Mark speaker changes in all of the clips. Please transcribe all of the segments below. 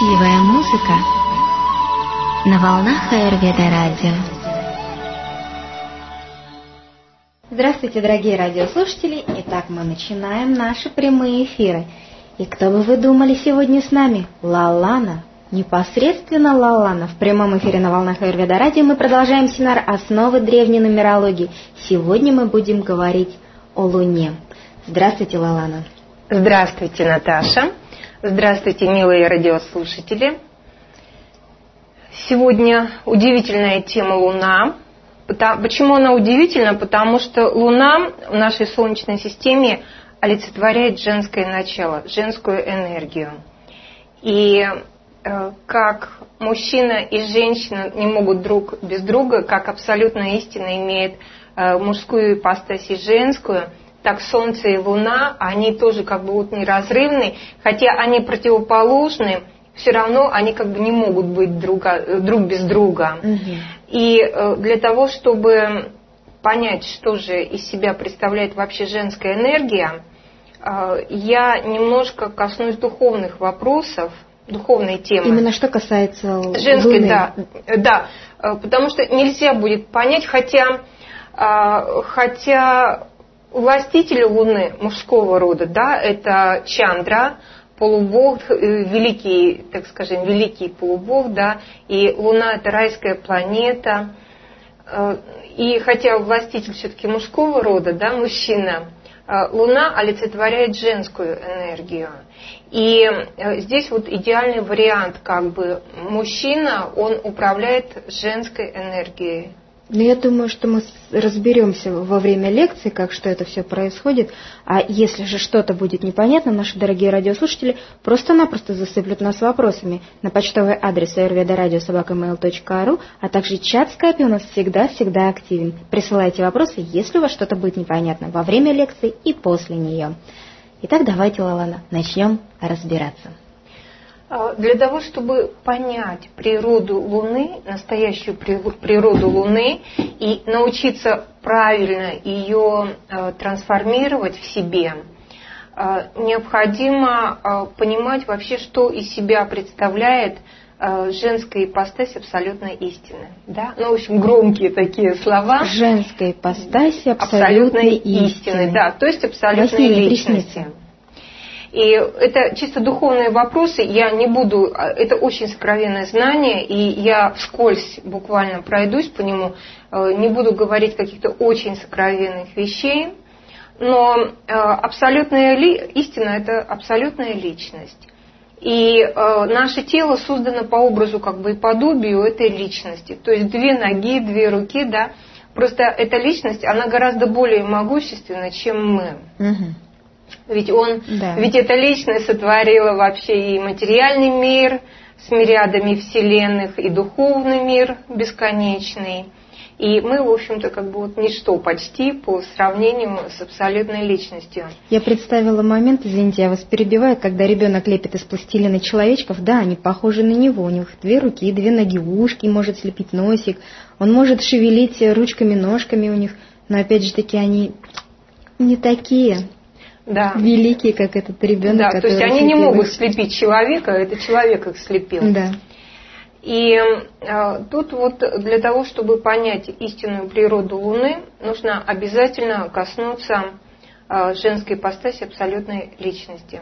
Speaker 1: Счастливая музыка на волнах Аюрведа радио. Здравствуйте, дорогие радиослушатели! Итак, мы начинаем наши прямые эфиры. И кто бы вы думали сегодня с нами? Лалана. Непосредственно Лалана. В прямом эфире на волнах Аюрведа радио мы продолжаем семинар «Основы древней нумерологии». Сегодня мы будем говорить о Луне. Здравствуйте, Лалана.
Speaker 2: Здравствуйте, Наташа. Здравствуйте, милые радиослушатели. Сегодня удивительная тема Луна. Почему она удивительна? Потому что Луна в нашей Солнечной системе олицетворяет женское начало, женскую энергию. И как мужчина и женщина не могут друг без друга, как абсолютная истина имеет мужскую ипостась и женскую, так Солнце и Луна, они тоже как бы вот неразрывны, хотя они противоположны, все равно они как бы не могут быть друг без друга. Угу. И для того, чтобы понять, что же из себя представляет вообще женская энергия, я немножко коснусь духовных вопросов, духовной темы.
Speaker 1: Именно что касается
Speaker 2: женской,
Speaker 1: Луны.
Speaker 2: Да, потому что нельзя будет понять, хотя властитель Луны мужского рода, да, это Чандра, полубог, великий, так скажем, великий полубог, да, и Луна это райская планета. И хотя властитель все-таки мужского рода, да, мужчина, Луна олицетворяет женскую энергию. И здесь вот идеальный вариант, как бы мужчина, он управляет женской энергией.
Speaker 1: Но я думаю, что мы разберемся во время лекции, как что это все происходит. А если же что-то будет непонятно, наши дорогие радиослушатели просто-напросто засыплют нас вопросами на почтовый адрес ayurvedaradio@mail.ru, а также чат в скайпе у нас всегда активен. Присылайте вопросы, если у вас что-то будет непонятно во время лекции и после нее. Итак, давайте, Лалана, начнем разбираться.
Speaker 2: Для того, чтобы понять природу Луны, настоящую природу Луны и научиться правильно ее трансформировать в себе, необходимо понимать вообще, что из себя представляет женская ипостась абсолютной истины. Да? Ну, в общем, громкие такие слова.
Speaker 1: Женская ипостась абсолютной истины.
Speaker 2: Да, то есть абсолютной личности. И это чисто духовные вопросы, я не буду, это очень сокровенное знание, и я вскользь буквально пройдусь по нему, не буду говорить каких-то очень сокровенных вещей, но абсолютная истина – это абсолютная личность. И наше тело создано по образу как бы и подобию этой личности, то есть 2 ноги, 2 руки, да, просто эта личность, она гораздо более могущественна, чем мы. Угу. Ведь эта личность сотворила вообще и материальный мир с мириадами вселенных, и духовный мир бесконечный. И мы, в общем-то, как бы вот ничто почти по сравнению с абсолютной личностью.
Speaker 1: Я представила момент, извините, я вас перебиваю, когда ребенок лепит из пластилина человечков, да, они похожи на него, у них 2 руки, 2 ноги, ушки, может слепить носик, он может шевелить ручками, ножками у них, но опять же таки они не такие. Да. Великие, как этот ребенок.
Speaker 2: Да, то есть они не могут слепить человека, это человек их слепил. Да. И тут вот для того, чтобы понять истинную природу Луны, нужно обязательно коснуться женской ипостаси абсолютной личности.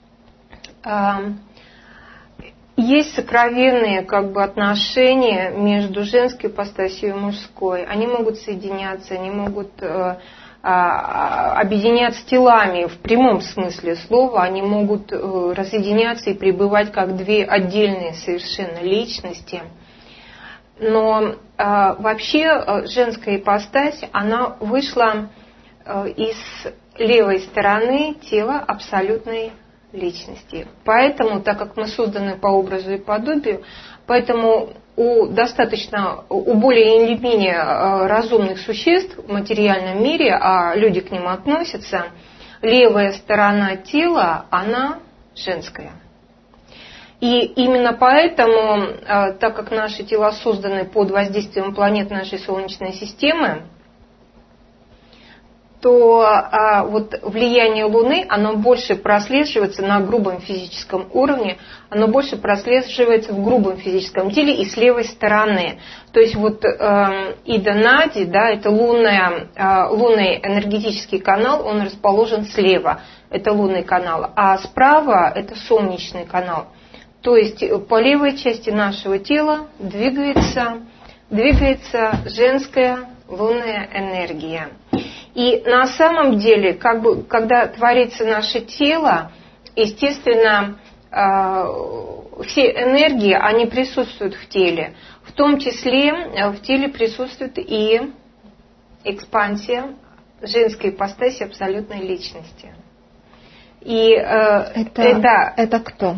Speaker 2: Есть сокровенные как бы отношения между женской ипостасью и мужской. Они могут соединяться, они могут объединяться телами в прямом смысле слова, они могут разъединяться и пребывать как 2 отдельные совершенно личности. Но вообще женская ипостась, она вышла из левой стороны тела абсолютной личности. Поэтому, так как мы созданы по образу и подобию, поэтому у более или менее разумных существ в материальном мире, а люди к ним относятся, левая сторона тела, она женская. И именно поэтому, так как наши тела созданы под воздействием планет нашей Солнечной системы, то вот влияние Луны, оно больше прослеживается на грубом физическом уровне, оно больше прослеживается в грубом физическом теле и с левой стороны. То есть вот Ида Нади, да, это лунный энергетический канал, он расположен слева, это лунный канал, а справа это солнечный канал. То есть по левой части нашего тела двигается женская лунная энергия. И на самом деле, когда творится наше тело, естественно, все энергии, они присутствуют в теле. В том числе в теле присутствует и экспансия женской ипостаси абсолютной личности. И
Speaker 1: это кто?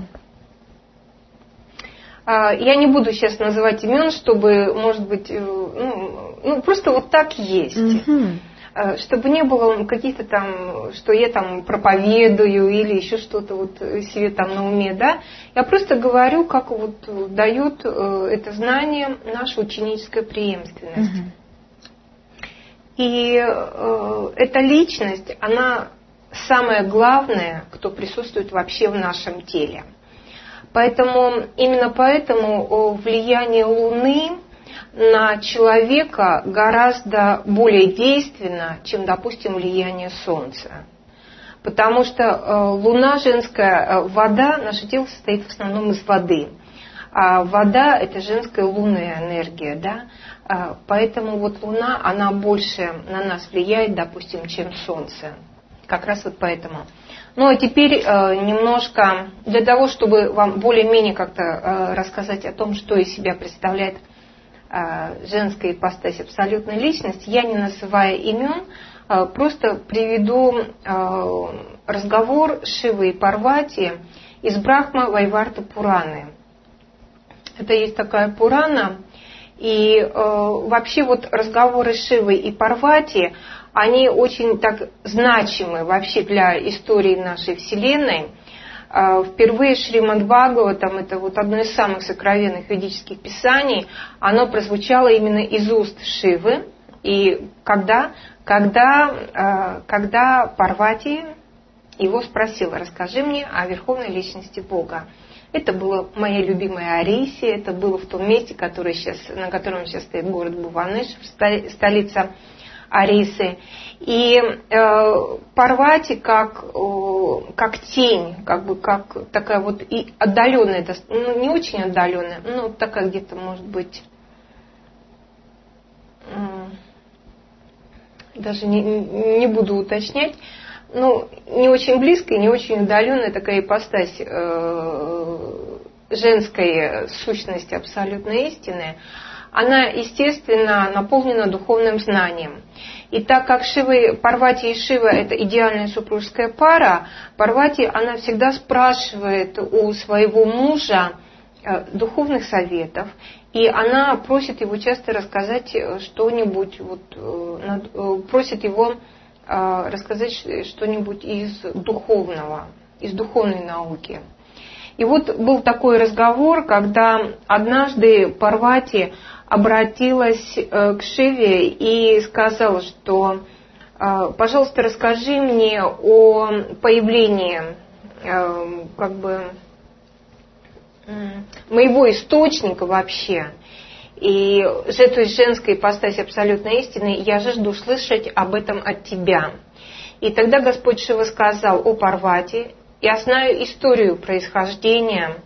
Speaker 2: Я не буду сейчас называть имен, чтобы, может быть, просто вот так есть. Чтобы не было каких-то там, что я там проповедую или еще что-то вот себе там на уме, да. Я просто говорю, как вот дает это знание наша ученическая преемственность. И эта личность, она самое главное, кто присутствует вообще в нашем теле. Именно поэтому влияние Луны на человека гораздо более действенно, чем, допустим, влияние Солнца. Потому что Луна женская, вода, наше тело состоит в основном из воды. А вода – это женская лунная энергия, да? Поэтому вот Луна, она больше на нас влияет, допустим, чем Солнце. Как раз вот поэтому. Ну а теперь немножко, для того, чтобы вам более-менее как-то рассказать о том, что из себя представляет женская ипостась абсолютной личности, я, не называя имен, просто приведу разговор Шивы и Парвати из Брахма Вайварта Пураны. Это есть такая Пурана, и вообще вот разговоры Шивы и Парвати, они очень так значимы вообще для истории нашей Вселенной. Впервые Шримад Бхагаватам, это вот одно из самых сокровенных ведических писаний, оно прозвучало именно из уст Шивы. И когда Парвати его спросила: расскажи мне о верховной личности Бога. Это была моя любимая Ариси, это было в том месте, на котором сейчас стоит город Бхуванеш, столица Арисы. И Парвати как тень, как такая вот и отдаленная, не очень отдаленная, но такая где-то, может быть, даже не буду уточнять, не очень близкая, не очень удаленная такая ипостась женской сущности абсолютной истины, она, естественно, наполнена духовным знанием. И так как Парвати и Шива – это идеальная супружеская пара, Парвати, она всегда спрашивает у своего мужа духовных советов, и она просит его часто рассказать что-нибудь, просит его рассказать что-нибудь из духовного, из духовной науки. И вот был такой разговор, когда однажды Парвати обратилась к Шиве и сказала, что пожалуйста, расскажи мне о появлении моего источника вообще. И то есть женской ипостаси абсолютной истины, я жажду слышать об этом от тебя. И тогда Господь Шива сказал: о Парвати, я знаю историю происхождения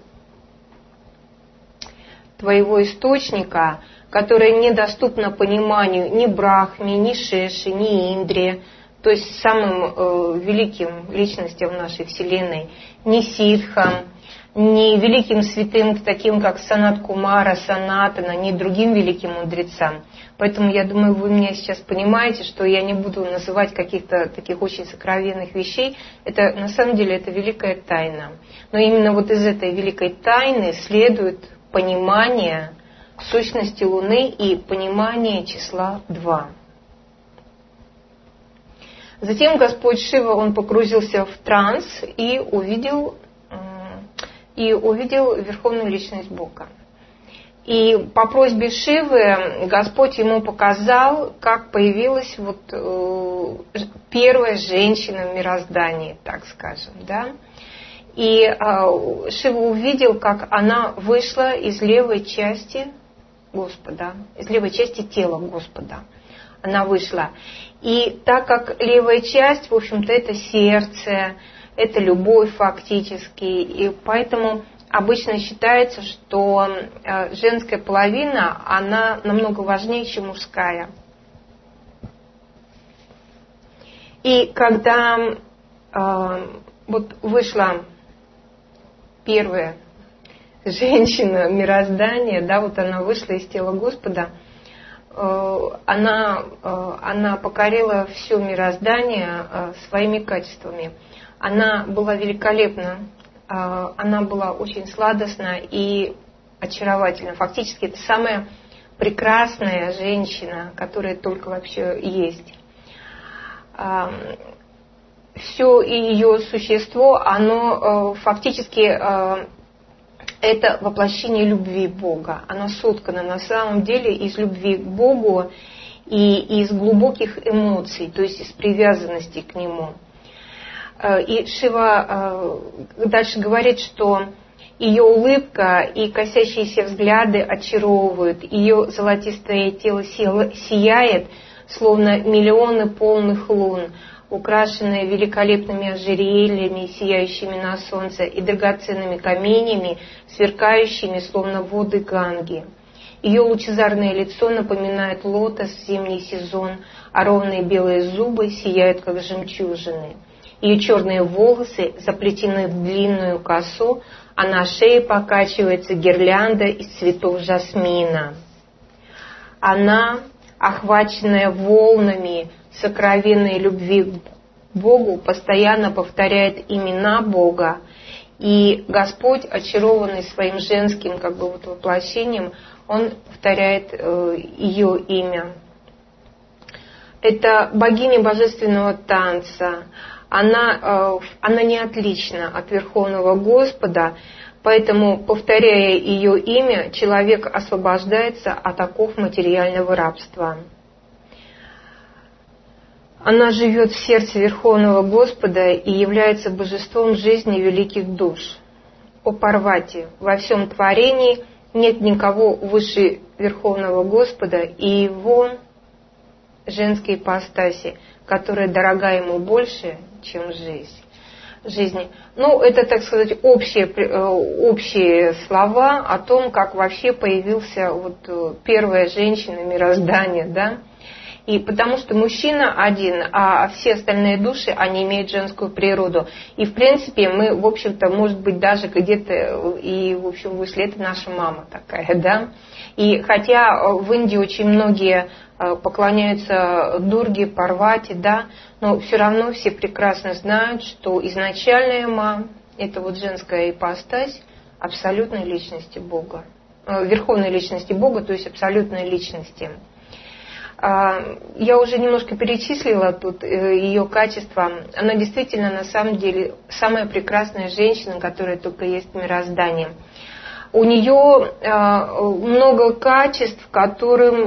Speaker 2: твоего источника, которая недоступна пониманию ни Брахме, ни Шеши, ни Индре, то есть самым великим личностям нашей Вселенной, ни Сиддхам, ни великим святым, таким как Санат Кумара, Санатана, ни другим великим мудрецам. Поэтому я думаю, вы меня сейчас понимаете, что я не буду называть каких-то таких очень сокровенных вещей. Это на самом деле это великая тайна. Но именно вот из этой великой тайны следует понимание сущности Луны и понимание числа 2. Затем Господь Шива, он погрузился в транс и увидел Верховную Личность Бога. И по просьбе Шивы Господь ему показал, как появилась вот первая женщина в мироздании, так скажем, да. И Шива увидел, как она вышла из левой части Господа, из левой части тела Господа. Она вышла. И так как левая часть, в общем-то, это сердце, это любовь фактически, и поэтому обычно считается, что женская половина, она намного важнее, чем мужская. И когда вот вышла первая женщина мироздания, да, вот она вышла из тела Господа, она покорила все мироздание своими качествами. Она была великолепна, она была очень сладостна и очаровательна. Фактически это самая прекрасная женщина, которая только вообще есть. Все ее существо, оно фактически это воплощение любви Бога. Оно соткано на самом деле из любви к Богу и из глубоких эмоций, то есть из привязанности к Нему. И Шива дальше говорит, что ее улыбка и косящиеся взгляды очаровывают, ее золотистое тело сияет, словно миллионы полных лун, украшенные великолепными ожерельями, сияющими на солнце, и драгоценными каменями, сверкающими, словно воды Ганги. Ее лучезарное лицо напоминает лотос в зимний сезон, а ровные белые зубы сияют, как жемчужины. Ее черные волосы заплетены в длинную косу, а на шее покачивается гирлянда из цветов жасмина. Она, охваченная волнами сокровенной любви к Богу, постоянно повторяет имена Бога, и Господь, очарованный своим женским как бы вот воплощением, Он повторяет ее имя. Это богиня божественного танца. Она не отлична от Верховного Господа, поэтому, повторяя ее имя, человек освобождается от оков материального рабства. Она живет в сердце Верховного Господа и является божеством жизни великих душ. О Парвати, во всем творении нет никого выше Верховного Господа и Его женской ипостаси, которая дорога Ему больше, чем жизни. Ну, это, так сказать, общие слова о том, как вообще появился вот первая женщина мироздания, да. И потому что мужчина один, а все остальные души, они имеют женскую природу. И, в принципе, мы, в общем-то, может быть, даже где-то и, в общем, вышли, это наша мама такая, да. И хотя в Индии очень многие поклоняются Дурге, Парвати, да, но все равно все прекрасно знают, что изначальная ма, это вот женская ипостась абсолютной личности Бога, верховной личности Бога, то есть абсолютной личности. Я уже немножко перечислила тут ее качества. Она действительно, на самом деле, самая прекрасная женщина, которая только есть в мироздании. У нее много качеств, которым,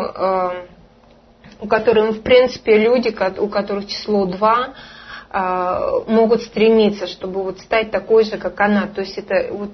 Speaker 2: в принципе, люди, у которых число 2, могут стремиться, чтобы вот стать такой же, как она. То есть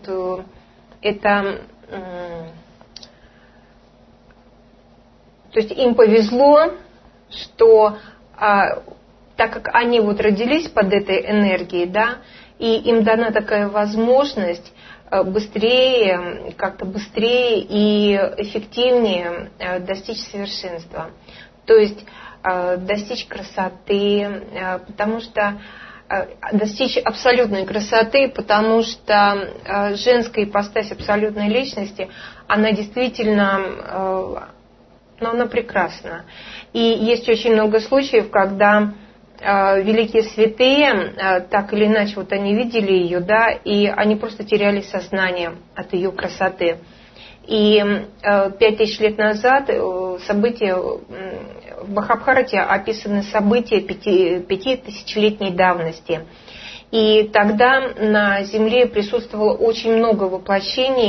Speaker 2: То есть им повезло, что так как они вот родились под этой энергией, да, и им дана такая возможность как-то быстрее и эффективнее достичь совершенства. То есть достичь красоты, потому что достичь абсолютной красоты, потому что женская ипостась абсолютной личности, она действительно, она прекрасна. И есть очень много случаев, когда великие святые, так или иначе, вот они видели ее, да, и они просто теряли сознание от ее красоты. И 5000 лет назад события в Махабхарате описаны события 5000-летней давности. И тогда на Земле присутствовало очень много воплощений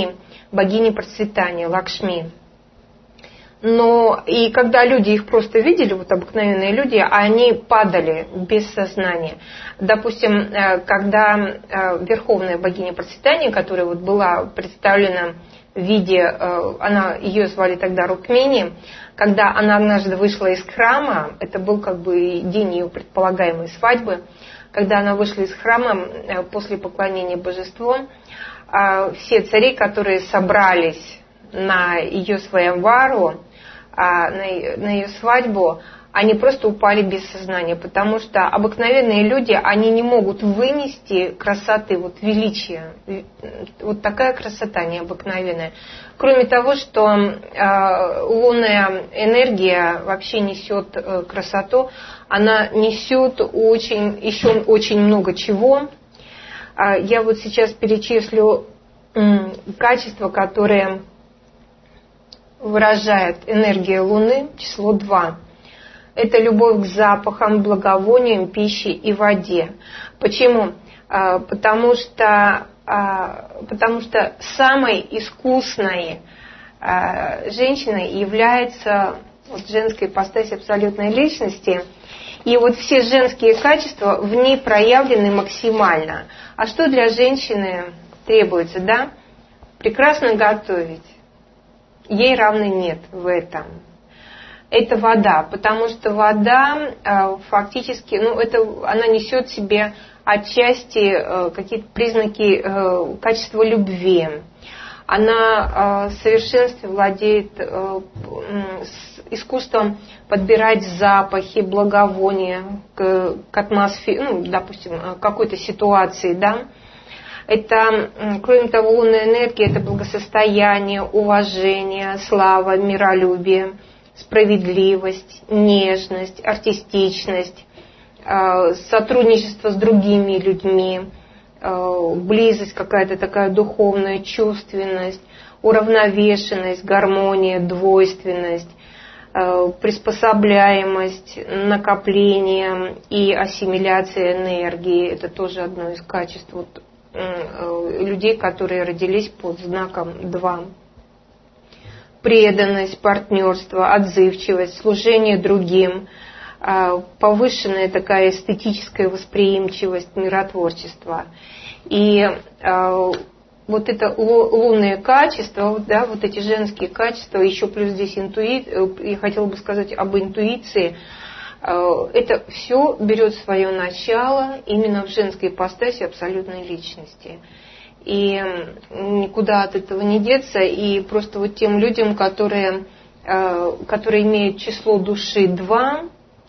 Speaker 2: богини процветания, Лакшми. Но и когда люди их просто видели, вот обыкновенные люди, они падали без сознания. Допустим, когда верховная богиня процветания, которая вот была представлена в виде, ее звали тогда Рукмини, когда она однажды вышла из храма, это был как бы день ее предполагаемой свадьбы, когда она вышла из храма после поклонения божеству, все цари, которые собрались на ее своевару, на ее свадьбу, они просто упали без сознания, потому что обыкновенные люди, они не могут вынести красоты, вот величия, вот такая красота необыкновенная. Кроме того, что лунная энергия вообще несет красоту, она несет еще очень много чего. Я вот сейчас перечислю качества, которые выражает энергия Луны, число 2. Это любовь к запахам, благовониям, пище и воде. Почему? Потому что самой искусной женщиной является женская ипостась абсолютной личности. И вот все женские качества в ней проявлены максимально. А что для женщины требуется, да? Прекрасно готовить. Ей равной нет в этом. Это вода, потому что вода фактически, она несет в себе отчасти какие-то признаки качества любви. Она в совершенстве владеет искусством подбирать запахи, благовония к атмосфере, допустим, какой-то ситуации, да. Это, кроме того, лунная энергия – это благосостояние, уважение, слава, миролюбие, справедливость, нежность, артистичность, сотрудничество с другими людьми, близость какая-то такая духовная, чувственность, уравновешенность, гармония, двойственность, приспособляемость, накопление и ассимиляция энергии. Это тоже одно из качеств людей, которые родились под знаком 2. Преданность, партнерство, отзывчивость, служение другим, повышенная такая эстетическая восприимчивость, миротворчество. И вот это лунные качества, да, вот эти женские качества, еще плюс здесь я хотела бы сказать об интуиции. Это все берет свое начало именно в женской ипостаси абсолютной личности. И никуда от этого не деться. И просто вот тем людям, которые имеют число души 2,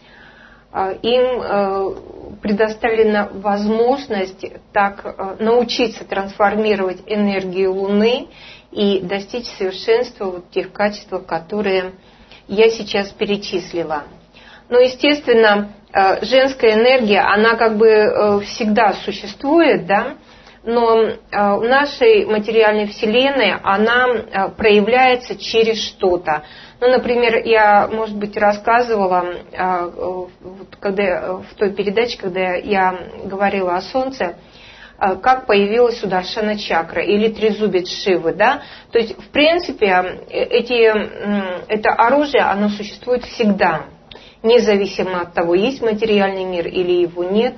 Speaker 2: им предоставлена возможность так научиться трансформировать энергию Луны и достичь совершенства вот тех качеств, которые я сейчас перечислила. Но, естественно, женская энергия, она как бы всегда существует, да, но в нашей материальной вселенной она проявляется через что-то. Например, я, может быть, рассказывала в той передаче, когда я говорила о Солнце, как появилась Сударшана чакра или трезубец Шивы, да. То есть, в принципе, это оружие, оно существует всегда, независимо от того, есть материальный мир или его нет.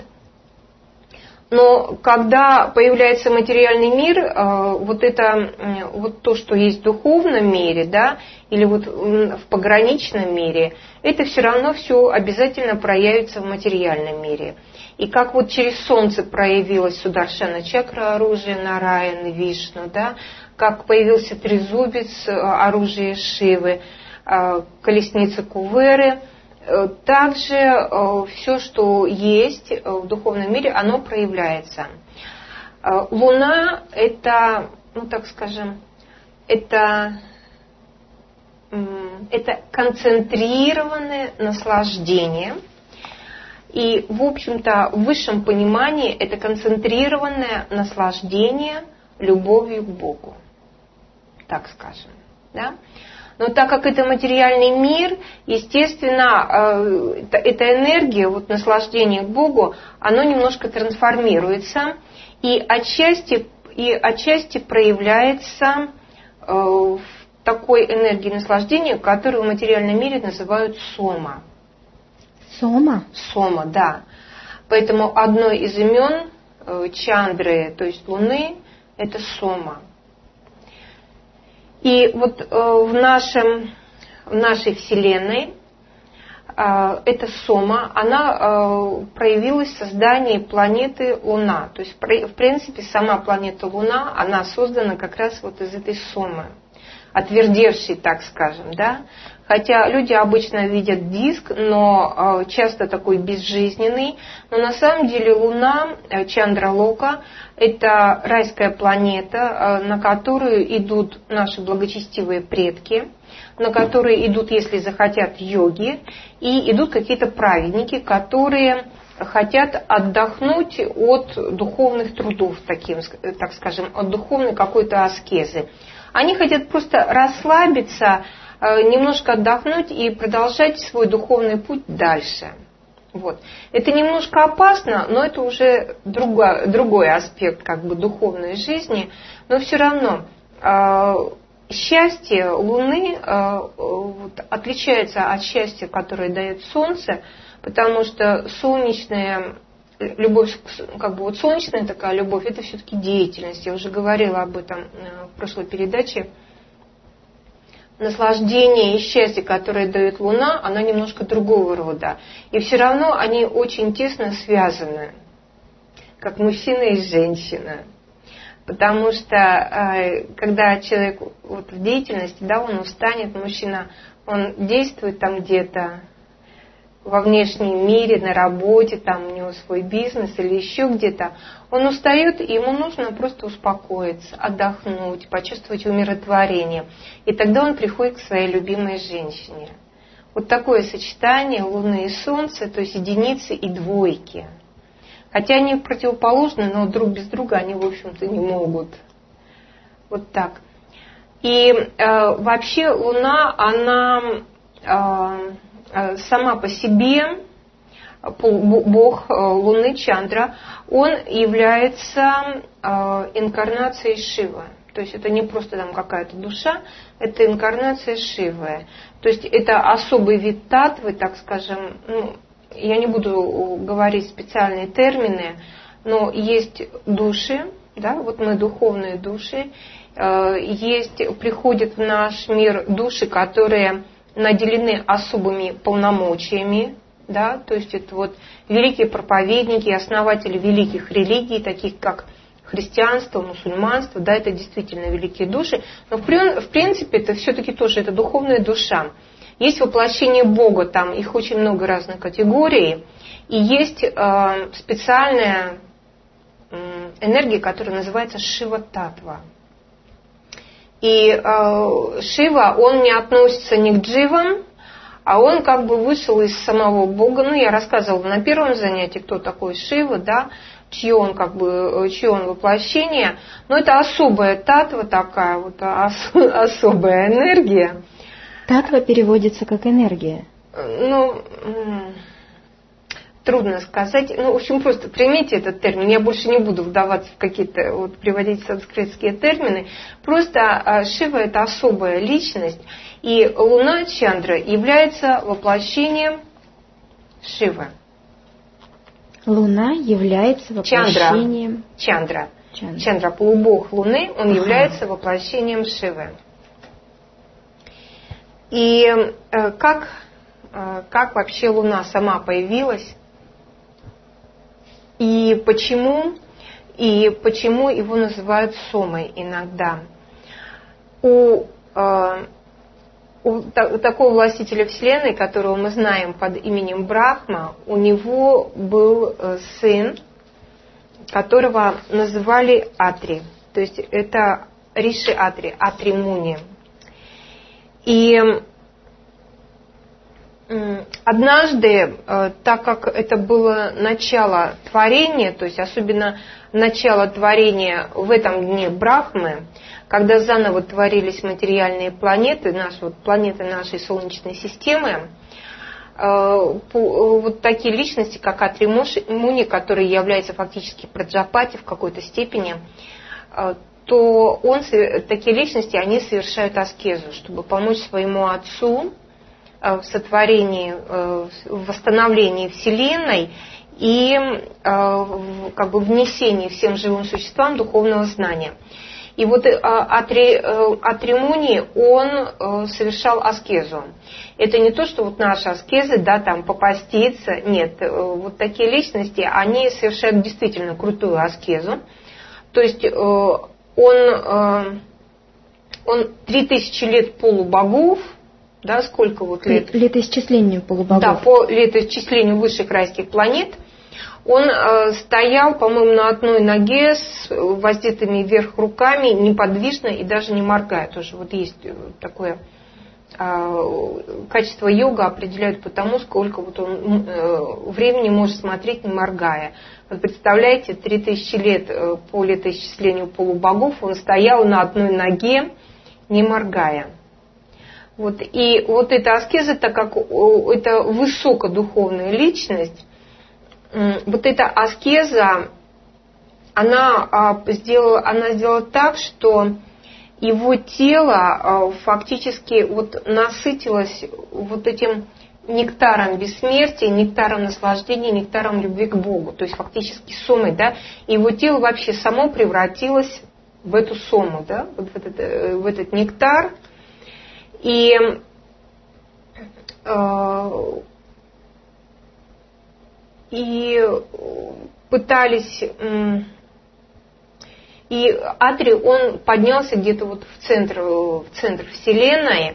Speaker 2: Но когда появляется материальный мир, вот то, что есть в духовном мире, да, или вот в пограничном мире, это все равно все обязательно проявится в материальном мире. И как вот через Солнце проявилась Сударшана чакра, оружие Нараяны, Вишну, да, как появился трезубец, оружие Шивы, колесница Куверы. Также все, что есть в духовном мире, оно проявляется. Луна – это, так скажем, это концентрированное наслаждение. И, в общем-то, в высшем понимании это концентрированное наслаждение любовью к Богу, так скажем, да? Но так как это материальный мир, естественно, эта энергия, вот наслаждение к Богу, оно немножко трансформируется и отчасти проявляется в такой энергии наслаждения, которую в материальном мире называют сома.
Speaker 1: Сома?
Speaker 2: Сома, да. Поэтому одно из имен Чандры, то есть Луны, это сома. И вот в нашей Вселенной эта сома, она проявилась в создании планеты Луна. То есть, в принципе, сама планета Луна, она создана как раз вот из этой сомы, отвердевшей, так скажем, да. Хотя люди обычно видят диск, но часто такой безжизненный. Но на самом деле Луна, Чандралока, это райская планета, на которую идут наши благочестивые предки, на которые идут, если захотят, йоги, и идут какие-то праведники, которые хотят отдохнуть от духовных трудов, так скажем, от духовной какой-то аскезы. Они хотят просто расслабиться, немножко отдохнуть и продолжать свой духовный путь дальше. Вот. Это немножко опасно, но это уже другой аспект как бы духовной жизни. Но все равно счастье Луны отличается от счастья, которое дает Солнце, потому что солнечная любовь, как бы вот солнечная такая любовь, это все-таки деятельность. Я уже говорила об этом в прошлой передаче. Наслаждение и счастье, которое дает Луна, оно немножко другого рода. И все равно они очень тесно связаны, как мужчина и женщина. Потому что когда человек вот в деятельности, да, он устанет, мужчина, он действует там где-то во внешнем мире, на работе, там у него свой бизнес или еще где-то, он устает, и ему нужно просто успокоиться, отдохнуть, почувствовать умиротворение. И тогда он приходит к своей любимой женщине. Вот такое сочетание Луны и Солнца, то есть единицы и двойки. Хотя они противоположны, но друг без друга они, в общем-то, не могут. Вот так. И вообще Луна, она сама по себе, бог Луны Чандра, он является инкарнацией Шивы. То есть это не просто там какая-то душа, это инкарнация Шивы. То есть это особый вид татвы, так скажем, я не буду говорить специальные термины, но есть души, да, вот мы духовные души, приходят в наш мир души, которые наделены особыми полномочиями, да, то есть это вот великие проповедники, основатели великих религий, таких как христианство, мусульманство, да, это действительно великие души, но в принципе это все-таки тоже это духовная душа. Есть воплощение Бога, там их очень много разных категорий, и есть специальная энергия, которая называется Шива-татва. И Шива, он не относится ни к дживам, а он как бы вышел из самого Бога. Ну, я рассказывала на первом занятии, кто такой Шива, да, чье он воплощение. Но это особая татва такая, вот особая энергия.
Speaker 1: Татва переводится как энергия.
Speaker 2: Ну, трудно сказать. Ну, в общем, просто примите этот термин. Я больше не буду вдаваться в какие-то, вот, приводить санскритские термины. Просто Шива – это особая личность. И Луна Чандра является воплощением Шивы.
Speaker 1: Луна является воплощением...
Speaker 2: Чандра, полубог Луны, он является воплощением Шивы. И как вообще Луна сама появилась, и почему его называют Сомой иногда. У такого властителя Вселенной, которого мы знаем под именем Брахма, у него был сын, которого называли Атри. То есть это Риши Атри, Атри Муни. И однажды, так как это было начало творения, то есть особенно начало творения в этом дне Брахмы, когда заново творились материальные планеты, планеты нашей Солнечной системы, вот такие личности, как Атри Муни, который является фактически Праджапати в какой-то степени, то такие личности, они совершают аскезу, чтобы помочь своему отцу в сотворении, в восстановлении Вселенной и как бы внесении всем живым существам духовного знания. И вот Атри-Муни, он совершал аскезу. Это не то, что вот наши аскезы, да, там попаститься, нет. Вот такие личности, они совершают действительно крутую аскезу. То есть он 3000 лет полубогов, да, сколько вот лет?
Speaker 1: Летоисчислению полубогов.
Speaker 2: Да, по летоисчислению высших райских планет. Он стоял, по-моему, на одной ноге с воздетыми вверх руками, неподвижно и даже не моргая. Тоже вот есть такое качество йога определяют по тому, сколько вот он времени может смотреть, не моргая. Вот представляете, 3000 лет по летоисчислению полубогов он стоял на одной ноге, не моргая. Вот. И вот эта аскеза, так как это высокодуховная личность, вот эта аскеза, она сделала так, что его тело фактически вот насытилось вот этим нектаром бессмертия, нектаром наслаждения, нектаром любви к Богу. То есть фактически сомой, да, и его тело вообще само превратилось в эту сому, да, вот в этот нектар. И пытались, и Атри, он поднялся где-то вот в центр Вселенной,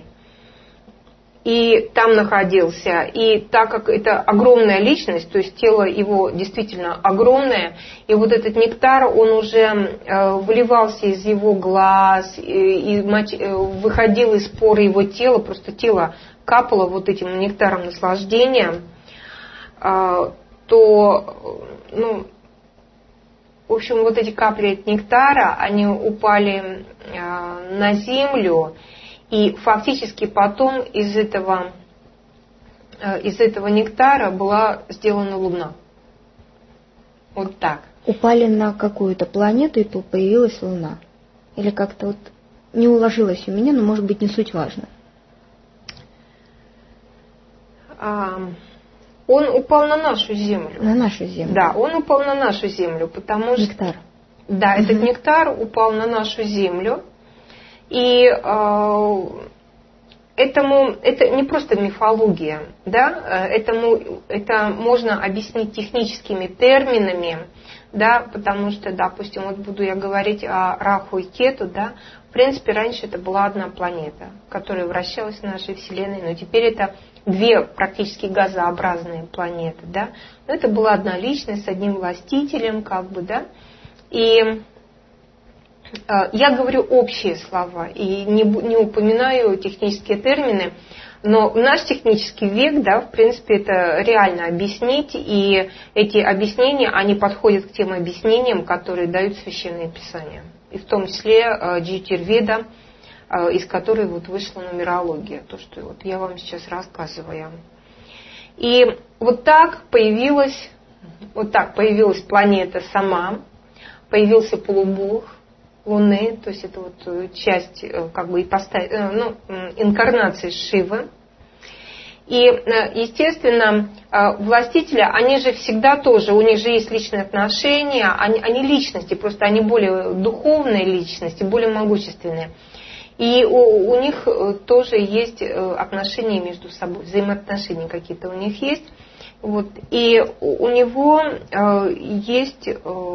Speaker 2: и там находился, и так как это огромная личность, то есть тело его действительно огромное, и вот этот нектар, он уже выливался из его глаз, и выходил из пор его тела, просто тело капало вот этим нектаром наслаждения, то, в общем, вот эти капли от нектара, они упали на землю, и фактически потом из этого нектара была сделана Луна. Вот так.
Speaker 1: Упали на какую-то планету, и появилась Луна. Или как-то вот не уложилось у меня, но, может быть, не суть важно.
Speaker 2: Он упал на нашу землю.
Speaker 1: На нашу землю.
Speaker 2: Да, он упал на нашу землю, потому что...
Speaker 1: Нектар.
Speaker 2: Да, этот нектар упал на нашу землю. И это не просто мифология, да, это можно объяснить техническими терминами, да, потому что, допустим, вот буду я говорить о Раху и Кету, да, в принципе, раньше это была одна планета, которая вращалась в нашей Вселенной, но теперь это две практически газообразные планеты, да, но это была одна личность с одним властителем, как бы, да, и я говорю общие слова и не упоминаю технические термины, но в наш технический век, да, в принципе, это реально объяснить, и эти объяснения, они подходят к тем объяснениям, которые дают Священное Писание, и в том числе Джьотирведа, из которой вот вышла нумерология, то, что вот я вам сейчас рассказываю. И вот так появилась планета сама, появился полубог Луны, то есть это вот часть как бы инкарнации Шивы. И, естественно, властители, они же всегда тоже, у них же есть личные отношения, они личности, просто они более духовные личности, более могущественные. И у них тоже есть отношения между собой, взаимоотношения какие-то у них есть. Вот. И у него есть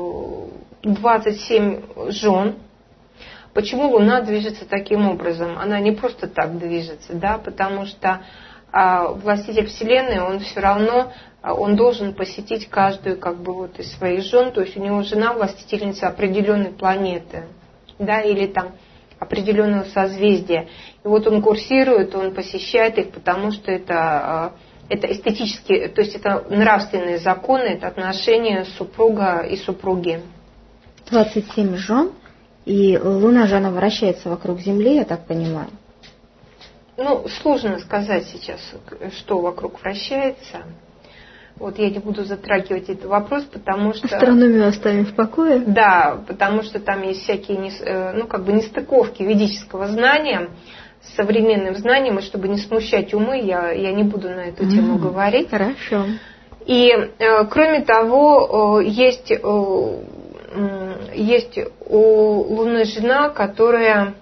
Speaker 2: 27 жен. Почему Луна движется таким образом? Она не просто так движется, да, потому что властитель Вселенной, он все равно, он должен посетить каждую как бы вот из своих жен, то есть у него жена властительница определенной планеты, да, или там определенного созвездия. И вот он курсирует, он посещает их, потому что это эстетические, то есть это нравственные законы, это отношения супруга и супруги.
Speaker 1: 27 жен, и Луна же, она вращается вокруг Земли, я так понимаю.
Speaker 2: Сложно сказать сейчас, что вокруг вращается. Вот я не буду затрагивать этот вопрос, потому что...
Speaker 1: Астрономию оставим в покое.
Speaker 2: Да, потому что там есть всякие нестыковки ведического знания с современным знанием, и чтобы не смущать умы, я не буду на эту тему говорить.
Speaker 1: Хорошо.
Speaker 2: И кроме того, есть у Луны жена, которая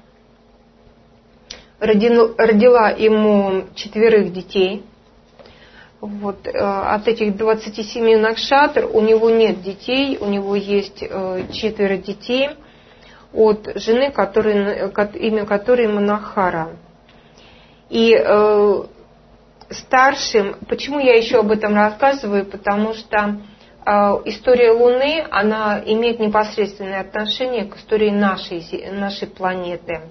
Speaker 2: родила ему 4 детей. Вот, от этих 27 накшатр у него нет детей, у него есть 4 детей от жены, имя которой Манахара. И старшим, почему я еще об этом рассказываю, потому что история Луны, она имеет непосредственное отношение к истории нашей планеты.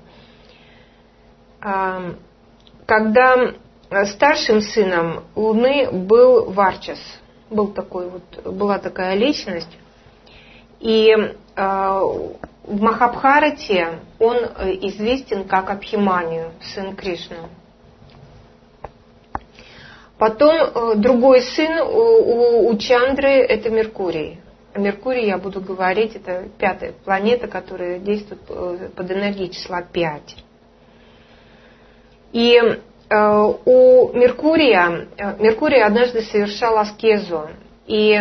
Speaker 2: Когда старшим сыном Луны был Варчас, была такая личность, и в Махабхарате он известен как Абхиманью, сын Кришны. Потом другой сын у Чандры – это Меркурий. О Меркурии я буду говорить, это 5-я планета, которая действует под энергией числа 5. И у Меркурий однажды совершал аскезу, и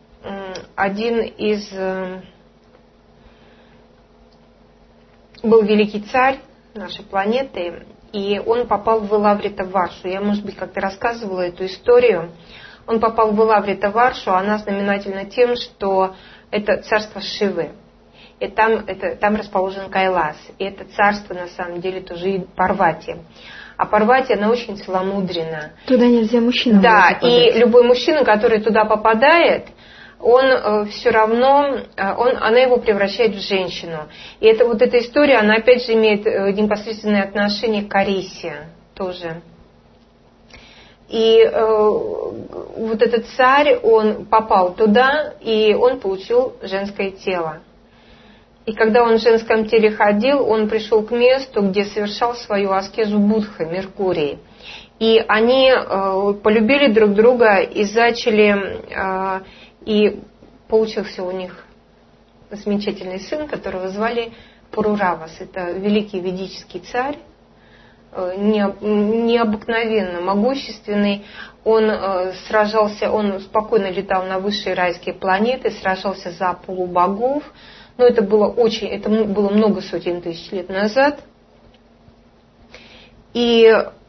Speaker 2: был великий царь нашей планеты, и он попал в Илаврита-Варшу. Я, может быть, как-то рассказывала эту историю. Он попал в Илаврита-Варшу, она знаменательна тем, что это царство Шивы. И там расположен Кайлас. И это царство, на самом деле, тоже и Парвати. А Парвати, она очень целомудренна.
Speaker 1: Туда нельзя мужчинам.
Speaker 2: Да, и любой мужчина, который туда попадает, он все равно, она его превращает в женщину. И эта история, она опять же имеет непосредственное отношение к Арисе тоже. И вот этот царь, он попал туда, и он получил женское тело. И когда он в женском теле ходил, он пришел к месту, где совершал свою аскезу Будха, Меркурий. И они полюбили друг друга и зачали, и получился у них замечательный сын, которого звали Пуруравас. Это великий ведический царь, необыкновенно могущественный. Он сражался, он спокойно летал на высшие райские планеты, сражался за полубогов. Но это было много сотен тысяч лет назад. И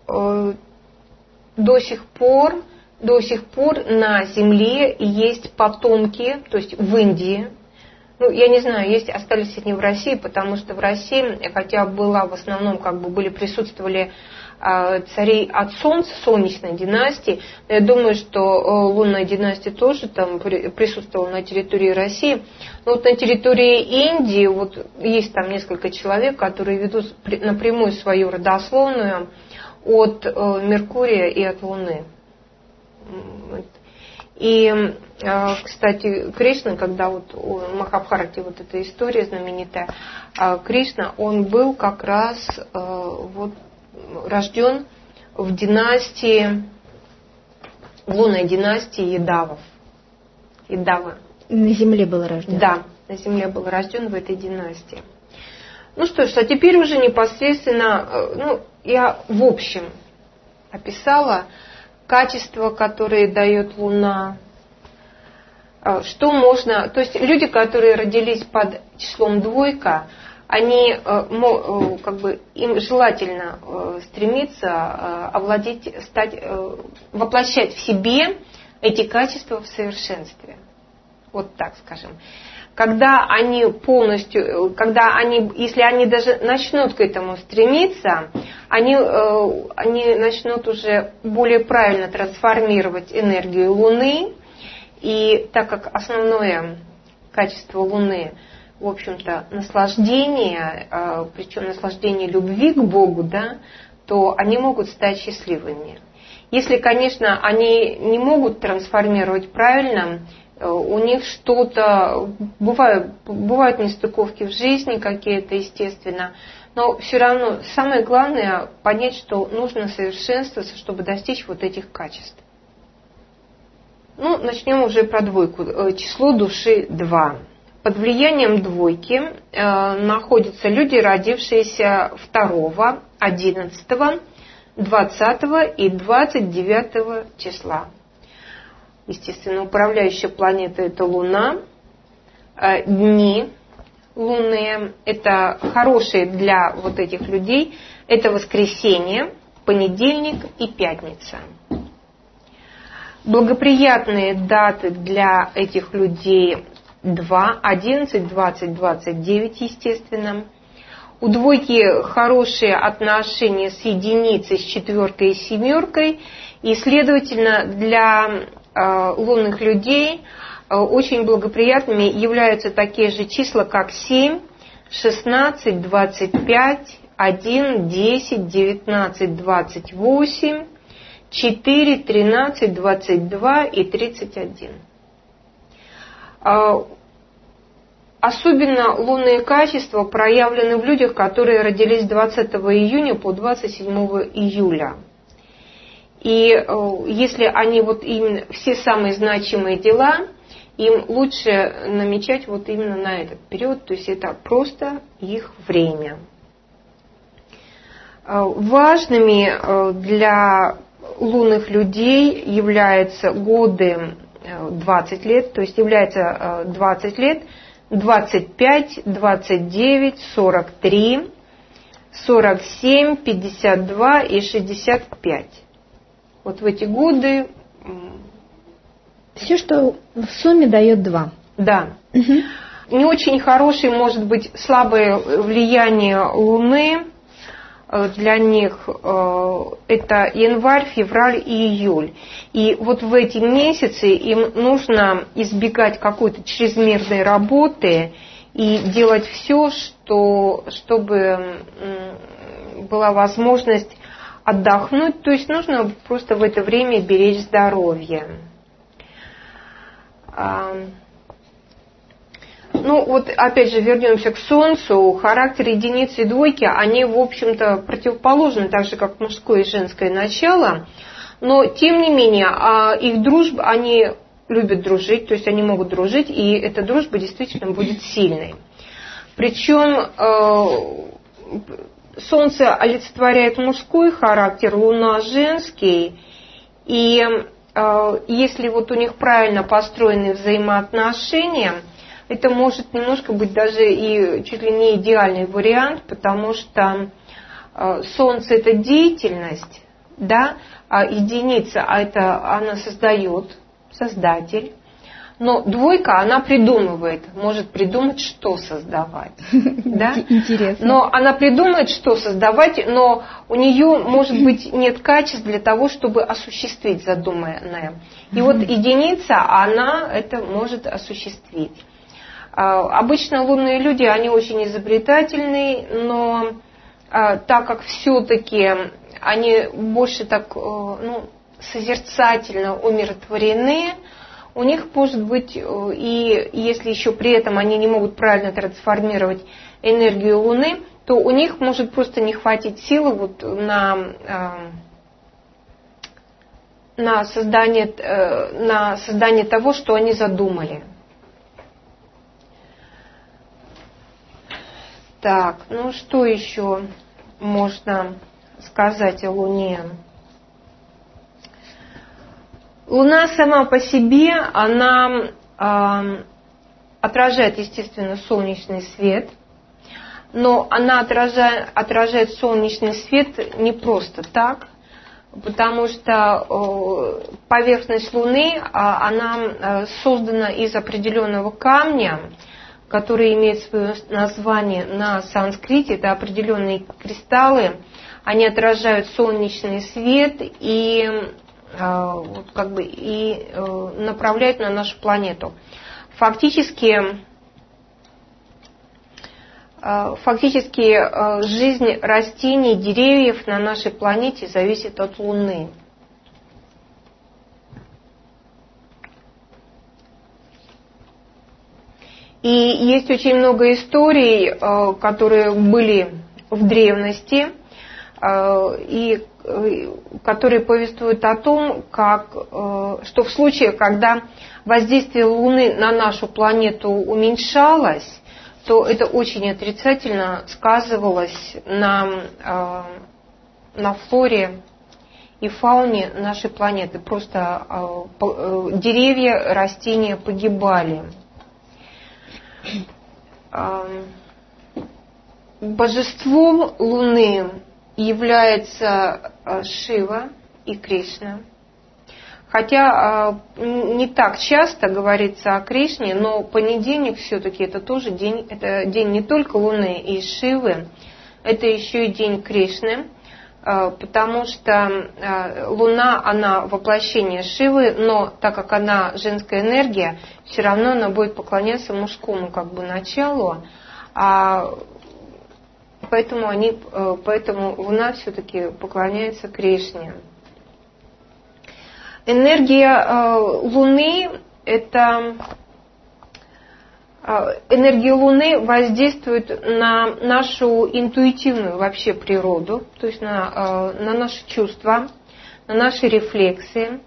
Speaker 2: до сих пор на Земле есть потомки, то есть в Индии. Я не знаю, остались они в России, потому что в России, хотя была в основном, присутствовали царей от Солнца, солнечной династии, но я думаю, что лунная династия тоже там присутствовала на территории России. Но на территории Индии есть там несколько человек, которые ведут напрямую свою родословную от Меркурия и от Луны. И, кстати, Кришна, когда у Махабхарати эта история знаменитая, Кришна, он был как раз рожден в лунной династии Ядавов. Ядавы.
Speaker 1: На Земле был рожден?
Speaker 2: Да, на Земле был рожден в этой династии. Ну что ж, а теперь уже непосредственно, я в общем описала качества, которые дает Луна, что можно, то есть люди, которые родились под числом 2, они, им желательно стремиться воплощать в себе эти качества в совершенстве. Вот так скажем. Если они даже начнут к этому стремиться, они начнут уже более правильно трансформировать энергию Луны. И так как основное качество Луны, в общем-то, наслаждение, причем наслаждение любви к Богу, да, то они могут стать счастливыми. Если, конечно, они не могут трансформировать правильно, у них что-то, бывают нестыковки в жизни какие-то, естественно, но все равно самое главное понять, что нужно совершенствоваться, чтобы достичь этих качеств. Ну, начнем уже про двойку. Число души 2. Под влиянием двойки находятся люди, родившиеся 2, 11, 20 и 29 числа. Естественно, управляющая планета – это Луна. Дни лунные – это хорошие для вот этих людей. Это воскресенье, понедельник и пятница. Благоприятные даты для этих людей 2, 11, 20, 29, естественно. У двойки хорошие отношения с единицей, с четверкой и семеркой. И, следовательно, для лунных людей очень благоприятными являются такие же числа, как 7, 16, 25, 1, 10, 19, 28, 4, 13, 22 и 31. Особенно лунные качества проявлены в людях, которые родились с 20 июня по 27 июля. И если они вот именно все самые значимые дела, им лучше намечать вот именно на этот период, то есть это просто их время. Важными для лунных людей являются годы 20 лет, то есть является 20 лет, 25, 29, 43, 47, 52 и 65. Вот в эти годы...
Speaker 1: Все, что в сумме дает 2.
Speaker 2: Да. Не очень хороший может быть слабое влияние Луны. Для них это январь, февраль и июль. И вот в эти месяцы им нужно избегать какой-то чрезмерной работы и делать все, чтобы была возможность отдохнуть. То есть нужно просто в это время беречь здоровье. Ну вот опять же вернемся к Солнцу. Характер единицы и двойки, они в общем-то противоположны, так же как мужское и женское начало. Но тем не менее их дружба, они любят дружить, то есть они могут дружить, и эта дружба действительно будет сильной. Причем Солнце олицетворяет мужской характер, Луна женский, и если вот у них правильно построены взаимоотношения, это может немножко быть даже и чуть ли не идеальный вариант, потому что Солнце – это деятельность, да, а единица – это она создает, создатель. Но двойка, она придумывает, может придумать, что создавать. Да?
Speaker 1: Интересно.
Speaker 2: Но она придумает, что создавать, но у нее, может быть, нет качеств для того, чтобы осуществить задуманное. И вот единица, она это может осуществить. Обычно лунные люди, они очень изобретательные, но так как все-таки они больше так созерцательно умиротворены, у них может быть, и если еще при этом они не могут правильно трансформировать энергию Луны, то у них может просто не хватить силы вот на создание того, что они задумали. Так, ну что еще можно сказать о Луне? Луна сама по себе, она отражает, естественно, солнечный свет, но она отражает солнечный свет не просто так, потому что поверхность Луны, она создана из определенного камня, который имеет свое название на санскрите, это определенные кристаллы, они отражают солнечный свет и направляют на нашу планету. Фактически жизнь растений, деревьев на нашей планете зависит от Луны. И есть очень много историй, которые были в древности, и которые повествуют о том, что в случае, когда воздействие Луны на нашу планету уменьшалось, то это очень отрицательно сказывалось на флоре и фауне нашей планеты. Просто деревья, растения погибали. Божеством Луны является Шива и Кришна. Хотя не так часто говорится о Кришне, но понедельник все-таки это тоже день, это день не только Луны и Шивы, это еще и день Кришны, потому что Луна, она воплощение Шивы, но так как она женская энергия, все равно она будет поклоняться мужскому как бы началу, поэтому Луна все-таки поклоняется Кришне. Энергия Луны воздействует на нашу интуитивную вообще природу, то есть на наши чувства, на наши рефлексы.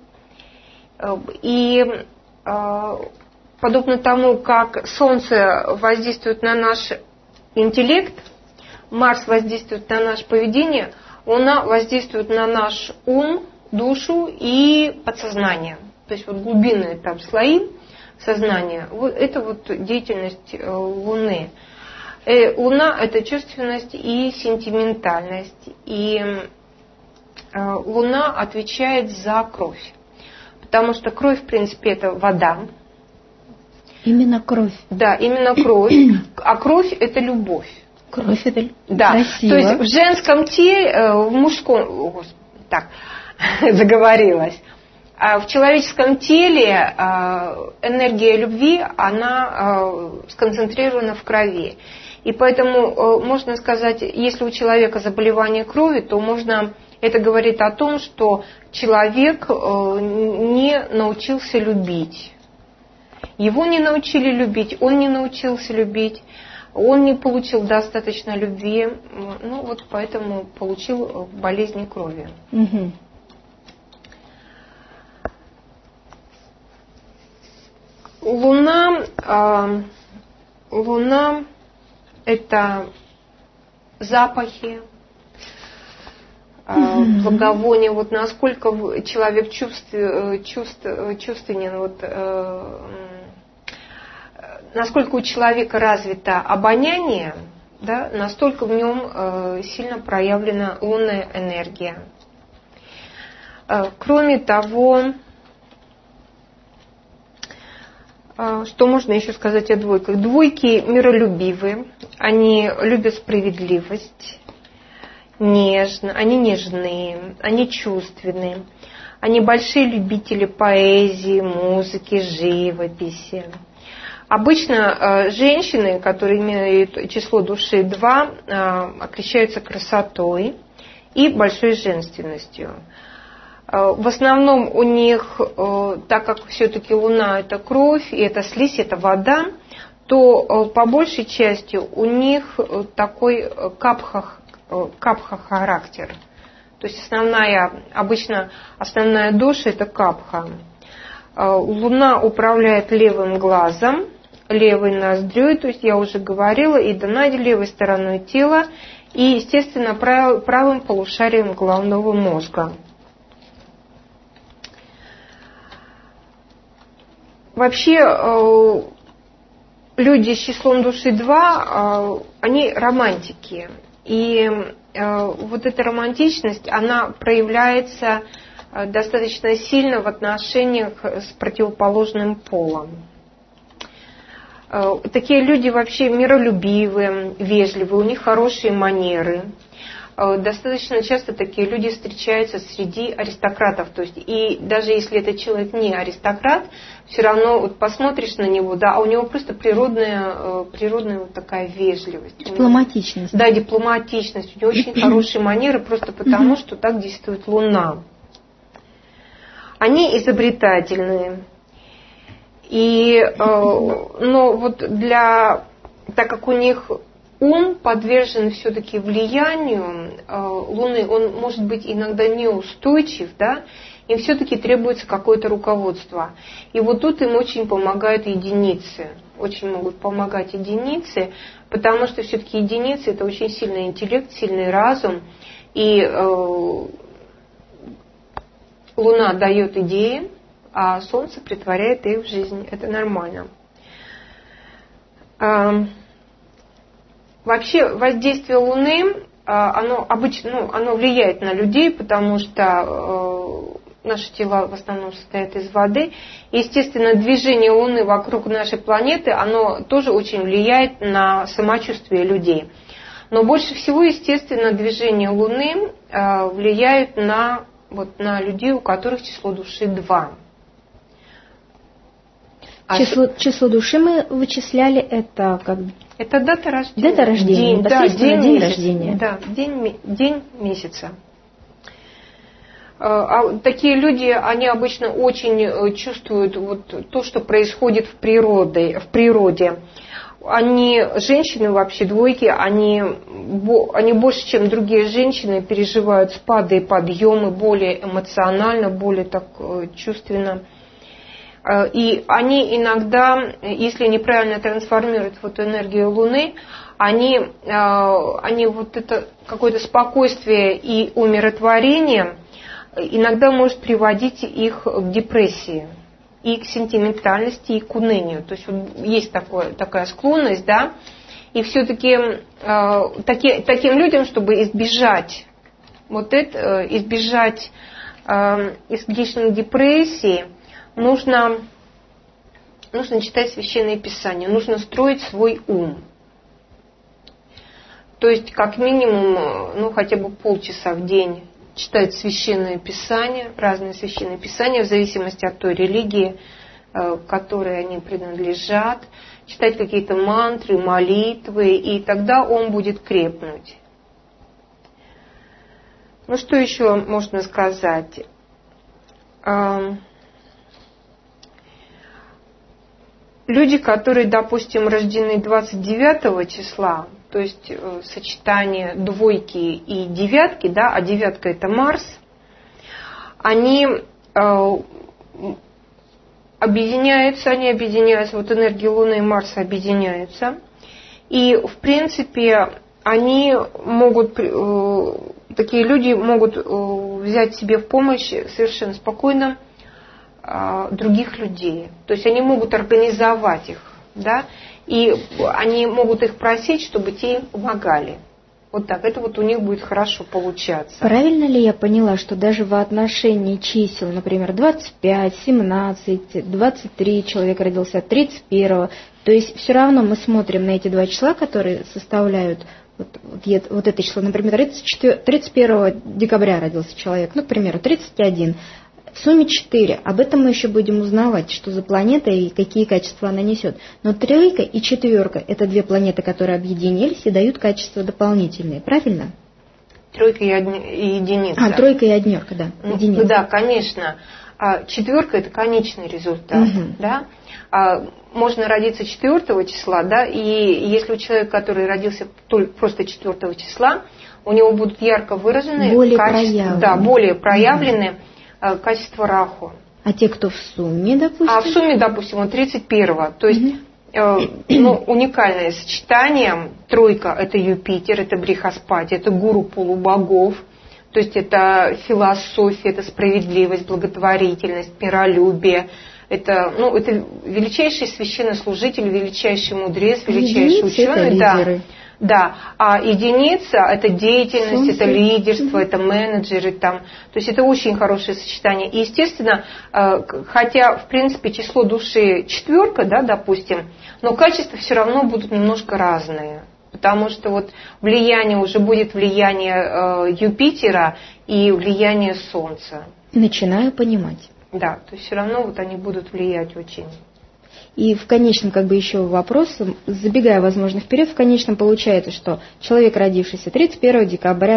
Speaker 2: И подобно тому, как Солнце воздействует на наш интеллект, Марс воздействует на наше поведение, Луна воздействует на наш ум, душу и подсознание. То есть вот глубинные там слои сознания. Вот это вот деятельность Луны. Луна – это чувственность и сентиментальность. И Луна отвечает за кровь. Потому что кровь, в принципе, это вода.
Speaker 1: Именно кровь.
Speaker 2: Да, именно кровь. А кровь – это любовь.
Speaker 1: Кровь – это
Speaker 2: да.
Speaker 1: красиво.
Speaker 2: То есть в женском теле, в мужском... Так, заговорилась. А в человеческом теле энергия любви, она сконцентрирована в крови. И поэтому можно сказать, если у человека заболевание крови, то это говорит о том, что человек не научился любить. Его не научили любить, он не научился любить, он не получил достаточно любви, ну вот поэтому получил болезни крови.
Speaker 1: Угу.
Speaker 2: Луна это запахи, благовония. Вот насколько человек чувственен, вот, насколько у человека развито обоняние, да, настолько в нем сильно проявлена лунная энергия. Кроме того, что можно еще сказать о двойках? Двойки миролюбивые, они любят справедливость, они нежные, они чувственные, они большие любители поэзии, музыки, живописи. Обычно женщины, которые имеют число души 2, отличаются красотой и большой женственностью. В основном у них, так как все-таки Луна – это кровь, и это слизь, это вода, то по большей части у них такой капха-характер. То есть обычно основная душа – это капха. Луна управляет левым глазом, левой ноздрёй, то есть я уже говорила, и дана левой стороной тела, и, естественно, правым полушарием головного мозга. Вообще, люди с числом души 2, они романтики. И вот эта романтичность, она проявляется достаточно сильно в отношениях с противоположным полом. Такие люди вообще миролюбивые, вежливые, у них хорошие манеры. Достаточно часто такие люди встречаются среди аристократов. То есть, и даже если этот человек не аристократ, все равно вот посмотришь на него, да, а у него просто природная вот такая вежливость.
Speaker 1: Дипломатичность.
Speaker 2: Да, дипломатичность. У него очень хорошие манеры, просто потому, что так действует Луна. Они изобретательные. Но вот так как у них ум подвержен все-таки влиянию Луны, он может быть иногда неустойчив, да, им все-таки требуется какое-то руководство. И вот тут им очень помогают единицы, очень могут помогать единицы, потому что все-таки единицы – это очень сильный интеллект, сильный разум, и Луна дает идеи, а Солнце претворяет их в жизнь. Это нормально. Вообще воздействие Луны, оно обычно, оно влияет на людей, потому что наши тела в основном состоят из воды. Естественно, движение Луны вокруг нашей планеты, оно тоже очень влияет на самочувствие людей. Но больше всего, естественно, движение Луны влияет на людей, у которых число души 2.
Speaker 1: Число души мы вычисляли, это как?
Speaker 2: Это дата рождения.
Speaker 1: Дата рождения, непосредственно день рождения.
Speaker 2: Да, день месяца. А такие люди, они обычно очень чувствуют вот то, что происходит в природе. Они, женщины вообще, двойки, они больше, чем другие женщины, переживают спады и подъемы, более эмоционально, более так чувственно. И они иногда, если неправильно трансформируют вот энергию Луны, они вот это какое-то спокойствие и умиротворение иногда может приводить их к депрессии, и к сентиментальности, и к унынию. То есть вот есть такая склонность, да, и все-таки таким людям, чтобы избежать исходящей депрессии, нужно читать Священное Писание, нужно строить свой ум. То есть, как минимум, хотя бы полчаса в день читать Священное Писание, разные Священные Писания, в зависимости от той религии, которой они принадлежат, читать какие-то мантры, молитвы, и тогда ум будет крепнуть. Что еще можно сказать? Люди, которые, допустим, рождены 29 числа, то есть сочетание двойки и девятки, да, а девятка это Марс, они объединяются, вот энергия Луны и Марса объединяются, и в принципе они могут, такие люди могут взять себе в помощь совершенно спокойно других людей. То есть они могут организовать их, да, и они могут их просить, чтобы те им помогали. Вот так, это вот у них будет хорошо получаться.
Speaker 1: Правильно ли я поняла, что даже в отношении чисел, например, 25, 17, 23 человек родился 31, то есть все равно мы смотрим на эти два числа, которые составляют вот это число, например, 31 декабря родился человек, к примеру, 31. В сумме 4. Об этом мы еще будем узнавать, что за планета и какие качества она несет. Но 3 и 4 – это две планеты, которые объединились и дают качества дополнительные. Правильно?
Speaker 2: 3 и единица.
Speaker 1: 3 и 1, да. Единица.
Speaker 2: Да, конечно. 4 – это конечный результат. Угу. Да? Можно родиться 4 числа, да, и если у человека, который родился просто 4 числа, у него будут ярко выраженные качества, более проявленные качество Раху.
Speaker 1: А те, кто в сумме, допустим?
Speaker 2: В сумме, допустим, 31-го. То есть уникальное сочетание. 3 – это Юпитер, это Брихаспати, это гуру полубогов. То есть это философия, это справедливость, благотворительность, миролюбие. Это величайший священнослужитель, величайший мудрец, величайший ученый. Да, а единица – это деятельность, Солнце. Это лидерство, это менеджеры. То есть это очень хорошее сочетание. И, естественно, хотя, в принципе, число души 4, да, допустим, но качества все равно будут немножко разные. Потому что вот влияние уже будет влияние Юпитера и влияние Солнца.
Speaker 1: Начинаю понимать.
Speaker 2: Да, то есть все равно вот они будут влиять очень.
Speaker 1: И в конечном еще вопрос, забегая, возможно, вперед, в конечном получается, что человек, родившийся 31 декабря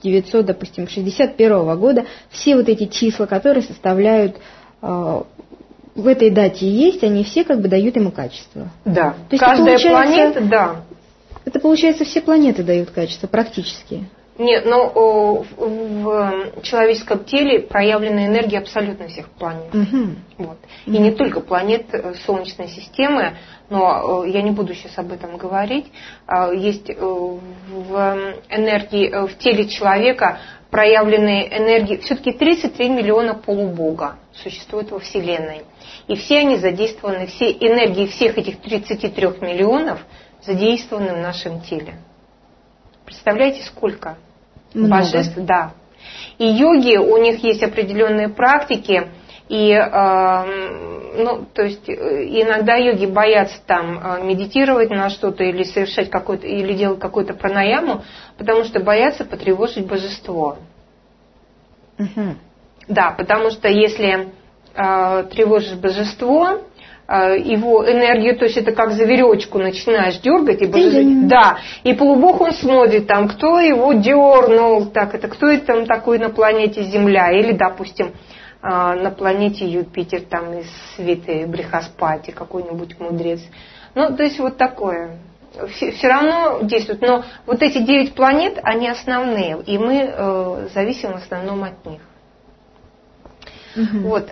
Speaker 1: 1961 года, все вот эти числа, которые составляют в этой дате есть, они все дают ему качество.
Speaker 2: Да, то есть каждая планета, да.
Speaker 1: Это, получается, все планеты дают качество, практически.
Speaker 2: Нет, но в человеческом теле проявлена энергия абсолютно всех планет. Вот. И не только планет Солнечной системы, но я не буду сейчас об этом говорить. Есть в энергии, в теле человека проявленные энергии, все-таки 33 миллиона полубога существует во Вселенной. И все они задействованы, все энергии всех этих 33 миллионов задействованы в нашем теле. Представляете, сколько?
Speaker 1: Много.
Speaker 2: Божеств? Да. И йоги, у них есть определенные практики, и то есть иногда йоги боятся там медитировать на что-то или совершать какое-то, или делать какую-то пранаяму, потому что боятся потревожить божество. Да, потому что если тревожишь божество, его энергию, то есть это как за веревочку начинаешь дергать, и полубог он смотрит, там, кто его дернул, так, это кто это там такой на планете Земля, или, допустим, на планете Юпитер, там, из свиты Брихаспати, какой-нибудь мудрец. Ну, то есть вот такое. Все равно действует. Но вот эти 9 планет, они основные, и мы зависим в основном от них. Вот,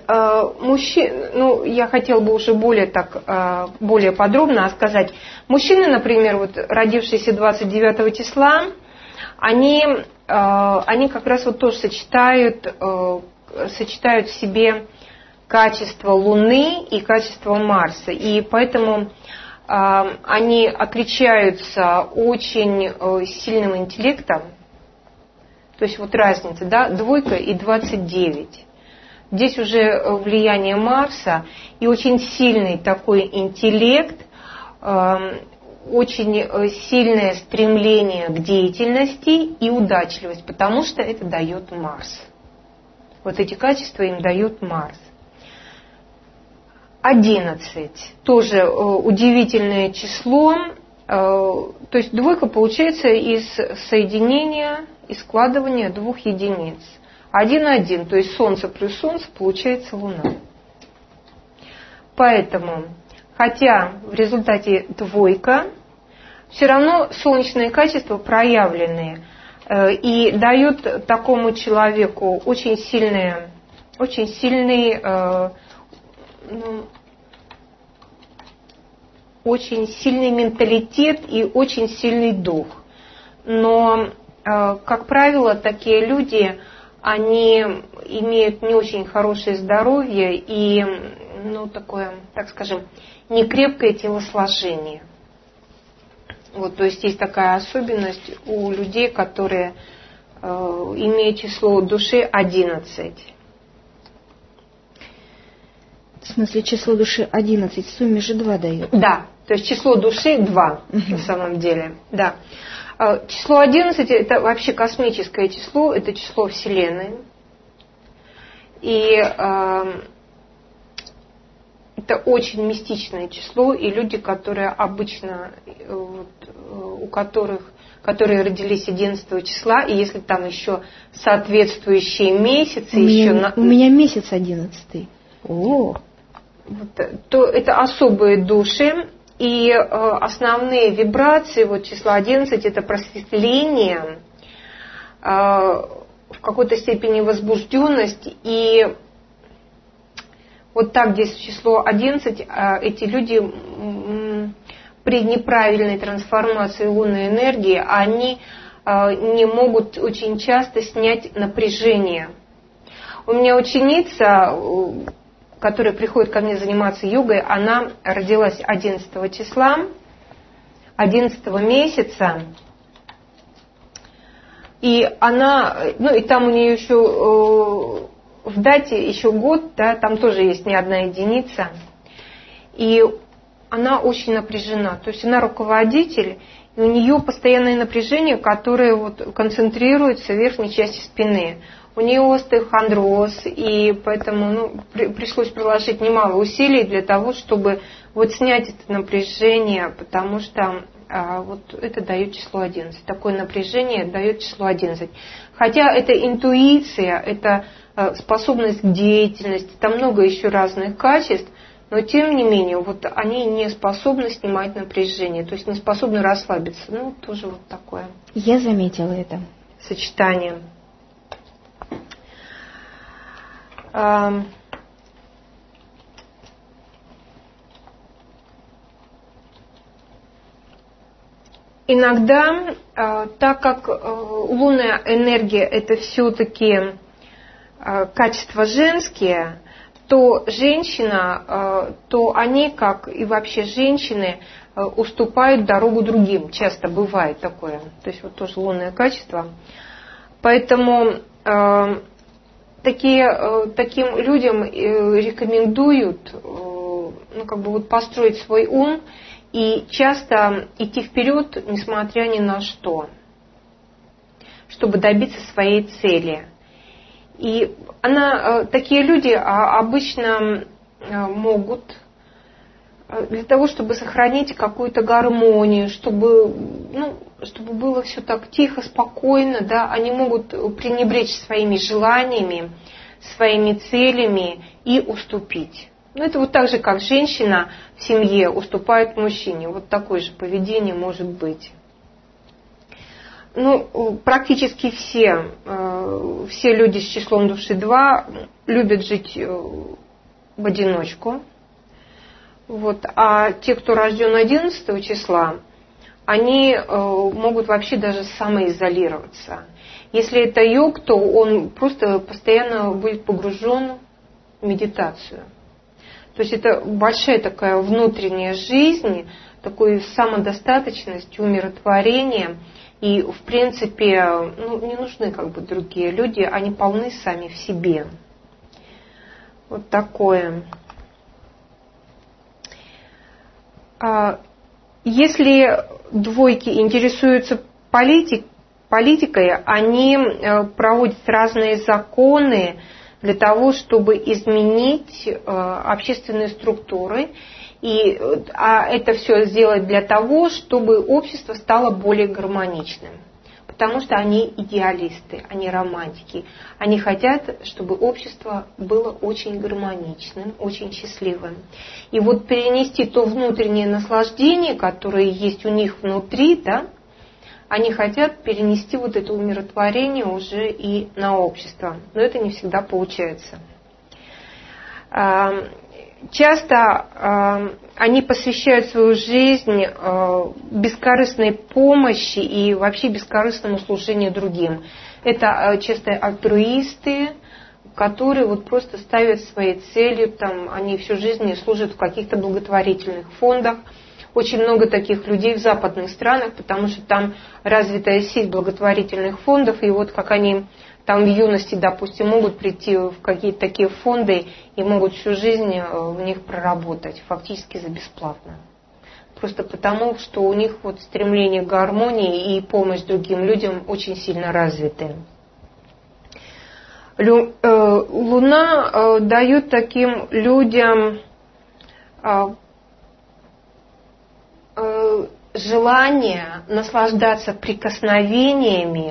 Speaker 2: я хотела бы уже более подробно сказать. Мужчины, например, вот, родившиеся 29 числа, они как раз вот тоже сочетают в себе качество Луны и качество Марса. И поэтому они отличаются очень сильным интеллектом. То есть вот разница, да, 2 и 29. Здесь уже влияние Марса и очень сильный такой интеллект, очень сильное стремление к деятельности и удачливость, потому что это дает Марс. Вот эти качества им дает Марс. 11. Тоже удивительное число. То есть 2 получается из соединения и складывания 2 единиц. 1,1, то есть Солнце плюс Солнце, получается Луна. Поэтому, хотя в результате 2, все равно солнечные качества проявленные и дают такому человеку очень сильный менталитет и очень сильный дух. Но, как правило, такие люди, они имеют не очень хорошее здоровье и, такое, так скажем, некрепкое телосложение. Вот, то есть есть такая особенность у людей, которые имеют число души 11.
Speaker 1: В смысле, число души 11, в сумме же 2 дает.
Speaker 2: Да, то есть число души 2 на самом деле, да. Число 11 это вообще космическое число, это число Вселенной. И это очень мистичное число, и люди, которые обычно, которые родились 11 числа, и если там еще соответствующие месяцы,
Speaker 1: у меня месяц 11.
Speaker 2: То это особые души. И основные вибрации числа 11 это просветление, в какой-то степени возбужденность. И вот так, где число 11, эти люди при неправильной трансформации лунной энергии, они не могут очень часто снять напряжение. У меня ученица, которая приходит ко мне заниматься йогой, она родилась 11 числа, 11 месяца, и она, и там у нее еще в дате еще год, да, там тоже есть не одна единица, и она очень напряжена, то есть она руководитель, и у нее постоянное напряжение, которое концентрируется в верхней части спины. У нее остеохондроз, и поэтому пришлось приложить немало усилий для того, чтобы снять это напряжение, потому что это дает число 11. Такое напряжение дает число 11. Хотя это интуиция, это способность к деятельности, там много еще разных качеств, но тем не менее, вот они не способны снимать напряжение, то есть не способны расслабиться. Ну, тоже вот такое.
Speaker 1: Я заметила это.
Speaker 2: Сочетание. Иногда, так как лунная энергия это все-таки качества женские, то женщина, то они, как и вообще женщины, уступают дорогу другим. Часто бывает такое. То есть вот тоже лунное качество. Поэтому таким людям рекомендуют построить свой ум и часто идти вперед, несмотря ни на что, чтобы добиться своей цели. И такие люди обычно могут для того, чтобы сохранить какую-то гармонию, чтобы было все так тихо, спокойно, да, они могут пренебречь своими желаниями, своими целями и уступить. Это вот так же, как женщина в семье уступает мужчине. Вот такое же поведение может быть. Практически все люди с числом души 2 любят жить в одиночку. А те, кто рожден 11 числа, они могут вообще даже самоизолироваться. Если это йог, то он просто постоянно будет погружен в медитацию. То есть это большая такая внутренняя жизнь, такой самодостаточность, умиротворение. И, в принципе, не нужны другие люди, они полны сами в себе. Вот такое. Если двойки интересуются политикой, они проводят разные законы для того, чтобы изменить общественные структуры. А это все сделать для того, чтобы общество стало более гармоничным. Потому что они идеалисты, они романтики. Они хотят, чтобы общество было очень гармоничным, очень счастливым. И вот перенести то внутреннее наслаждение, которое есть у них внутри, да, они хотят перенести вот это умиротворение уже и на общество. Но это не всегда получается. Часто они посвящают свою жизнь бескорыстной помощи и вообще бескорыстному служению другим. Это часто альтруисты, которые просто ставят своей целью, они всю жизнь служат в каких-то благотворительных фондах. Очень много таких людей в западных странах, потому что там развитая сеть благотворительных фондов, и вот как они там в юности, допустим, могут прийти в какие-то такие фонды и могут всю жизнь в них проработать, фактически за бесплатно. Просто потому, что у них стремление к гармонии и помощь другим людям очень сильно развиты. Луна дает таким людям желание наслаждаться прикосновениями,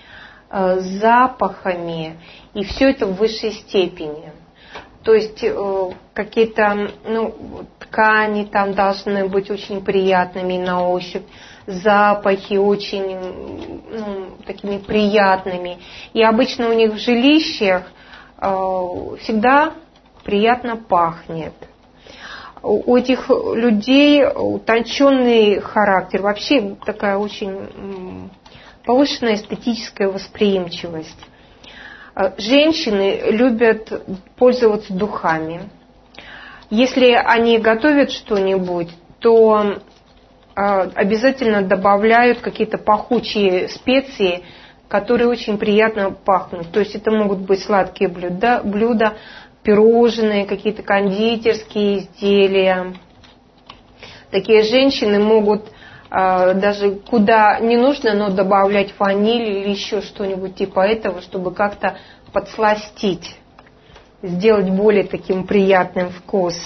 Speaker 2: запахами, и все это в высшей степени. То есть какие-то ткани там должны быть очень приятными на ощупь, запахи очень такими приятными. И обычно у них в жилищах всегда приятно пахнет. У этих людей утонченный характер, вообще такая очень повышенная эстетическая восприимчивость. Женщины любят пользоваться духами. Если они готовят что-нибудь, то обязательно добавляют какие-то пахучие специи, которые очень приятно пахнут. То есть это могут быть сладкие блюда, пирожные, какие-то кондитерские изделия. Такие женщины могут даже куда не нужно, но добавлять ваниль или еще что-нибудь типа этого, чтобы как-то подсластить, сделать более таким приятным вкус.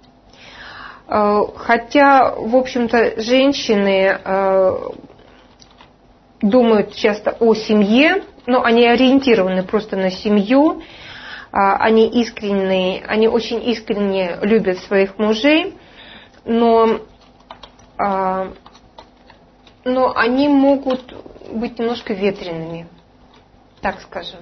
Speaker 2: Хотя, в общем-то, женщины думают часто о семье, но они ориентированы просто на семью. они искренние, они очень искренне любят своих мужей, но они могут быть немножко ветреными, так скажем.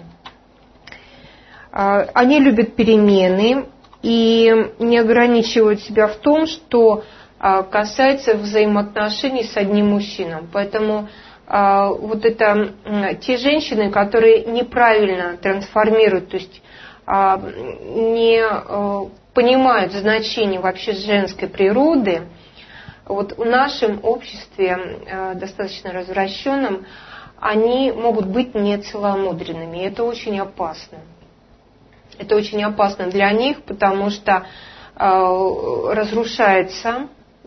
Speaker 2: Они любят перемены и не ограничивают себя в том, что касается взаимоотношений с одним мужчиной. Поэтому вот это те женщины, которые неправильно трансформируют, то есть не понимают значение вообще женской природы, вот в нашем обществе, достаточно развращенном, они могут быть нецеломудренными. И это очень опасно. Это очень опасно для них, потому что разрушается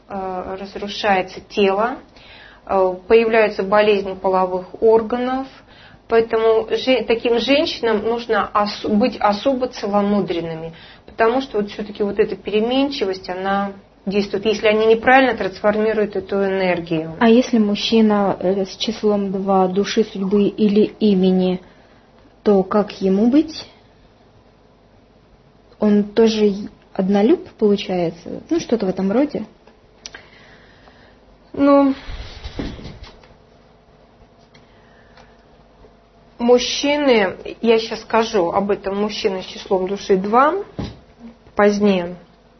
Speaker 2: тело, появляются болезни половых органов. Поэтому таким женщинам нужно быть особо целомудренными, потому что вот все-таки вот эта переменчивость, она действует, если они неправильно трансформируют эту энергию.
Speaker 1: А если мужчина с числом 2 души, судьбы или имени, то как ему быть? Он тоже однолюб, получается? Ну, что-то в этом роде?
Speaker 2: Ну, мужчины, я сейчас скажу об этом, мужчины с числом души 2 позднее.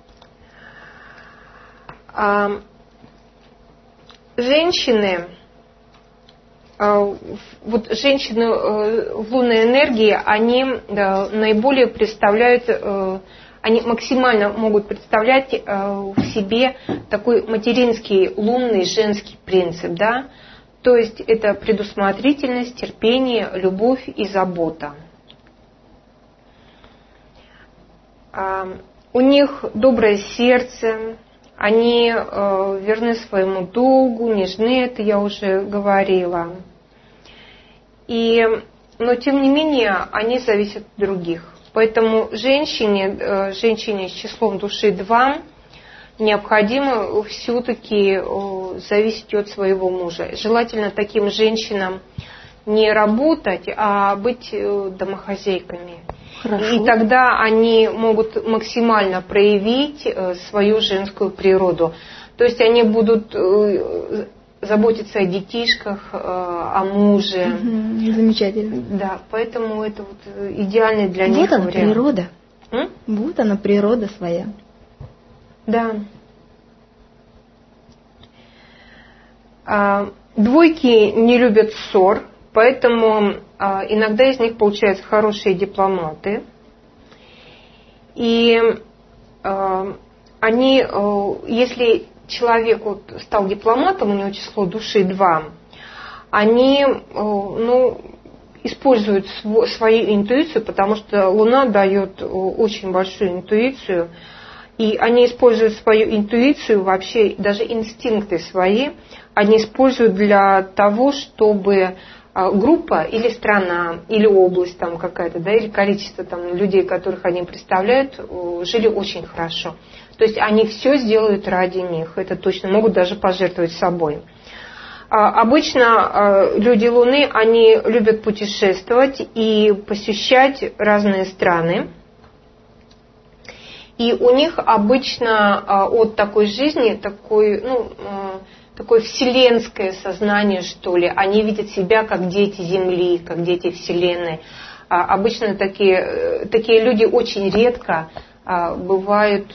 Speaker 2: Женщины, в лунной энергии, они наиболее представляют, они максимально могут представлять в себе такой материнский, лунный, женский принцип, да? То есть это предусмотрительность, терпение, любовь и забота. У них доброе сердце, они верны своему долгу, нежны, это я уже говорила. Но тем не менее они зависят от других. Поэтому женщине с числом души 2 необходимо все-таки зависеть от своего мужа. Желательно таким женщинам не работать, а быть домохозяйками.
Speaker 1: Хорошо.
Speaker 2: И тогда они могут максимально проявить свою женскую природу. То есть они будут заботиться о детишках, о муже.
Speaker 1: Замечательно.
Speaker 2: Да, поэтому это вот идеальный для них
Speaker 1: вариант. Вот она природа.
Speaker 2: Вот
Speaker 1: она природа своя.
Speaker 2: Да. Двойки не любят ссор, поэтому иногда из них получаются хорошие дипломаты. И они, если человек стал дипломатом, у него число души 2, они используют свою интуицию, потому что Луна дает очень большую интуицию, и они используют свою интуицию, вообще даже инстинкты свои, они используют для того, чтобы группа или страна, или область там какая-то, да, или количество там людей, которых они представляют, жили очень хорошо. То есть они все сделают ради них, это точно, могут даже пожертвовать собой. Обычно люди Луны, они любят путешествовать и посещать разные страны. И у них обычно от такой жизни такое вселенское сознание, что ли. Они видят себя как дети Земли, как дети Вселенной. Обычно такие люди очень редко бывают,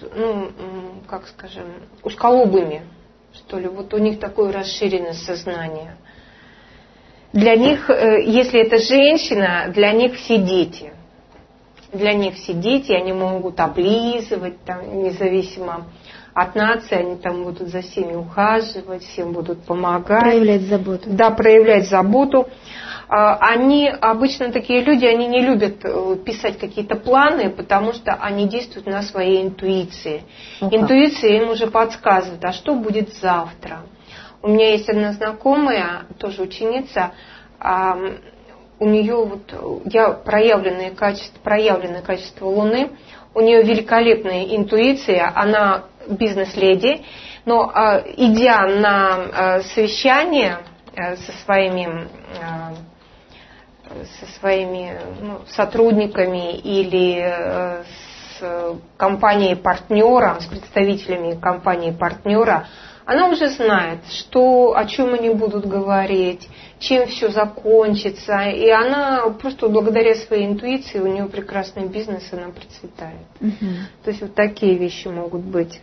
Speaker 2: узколобыми, что ли. Вот у них такое расширенное сознание. Для них, если это женщина, для них все дети. Для них все дети, они могут облизывать, там, независимо от нации, они там будут за всеми ухаживать, всем будут помогать.
Speaker 1: Проявлять заботу.
Speaker 2: Да, проявлять заботу. Они, обычно такие люди, они не любят писать какие-то планы, потому что они действуют на своей интуиции. Интуиция им уже подсказывает, а что будет завтра. У меня есть одна знакомая, тоже ученица, у нее проявленное качество Луны, у нее великолепная интуиция, она бизнес-леди, но идя на совещание со своими со своими сотрудниками или с компанией-партнера, с представителями компании-партнера, она уже знает, о чем они будут говорить, чем все закончится. И она просто благодаря своей интуиции, у нее прекрасный бизнес, она процветает. То есть вот такие вещи могут быть.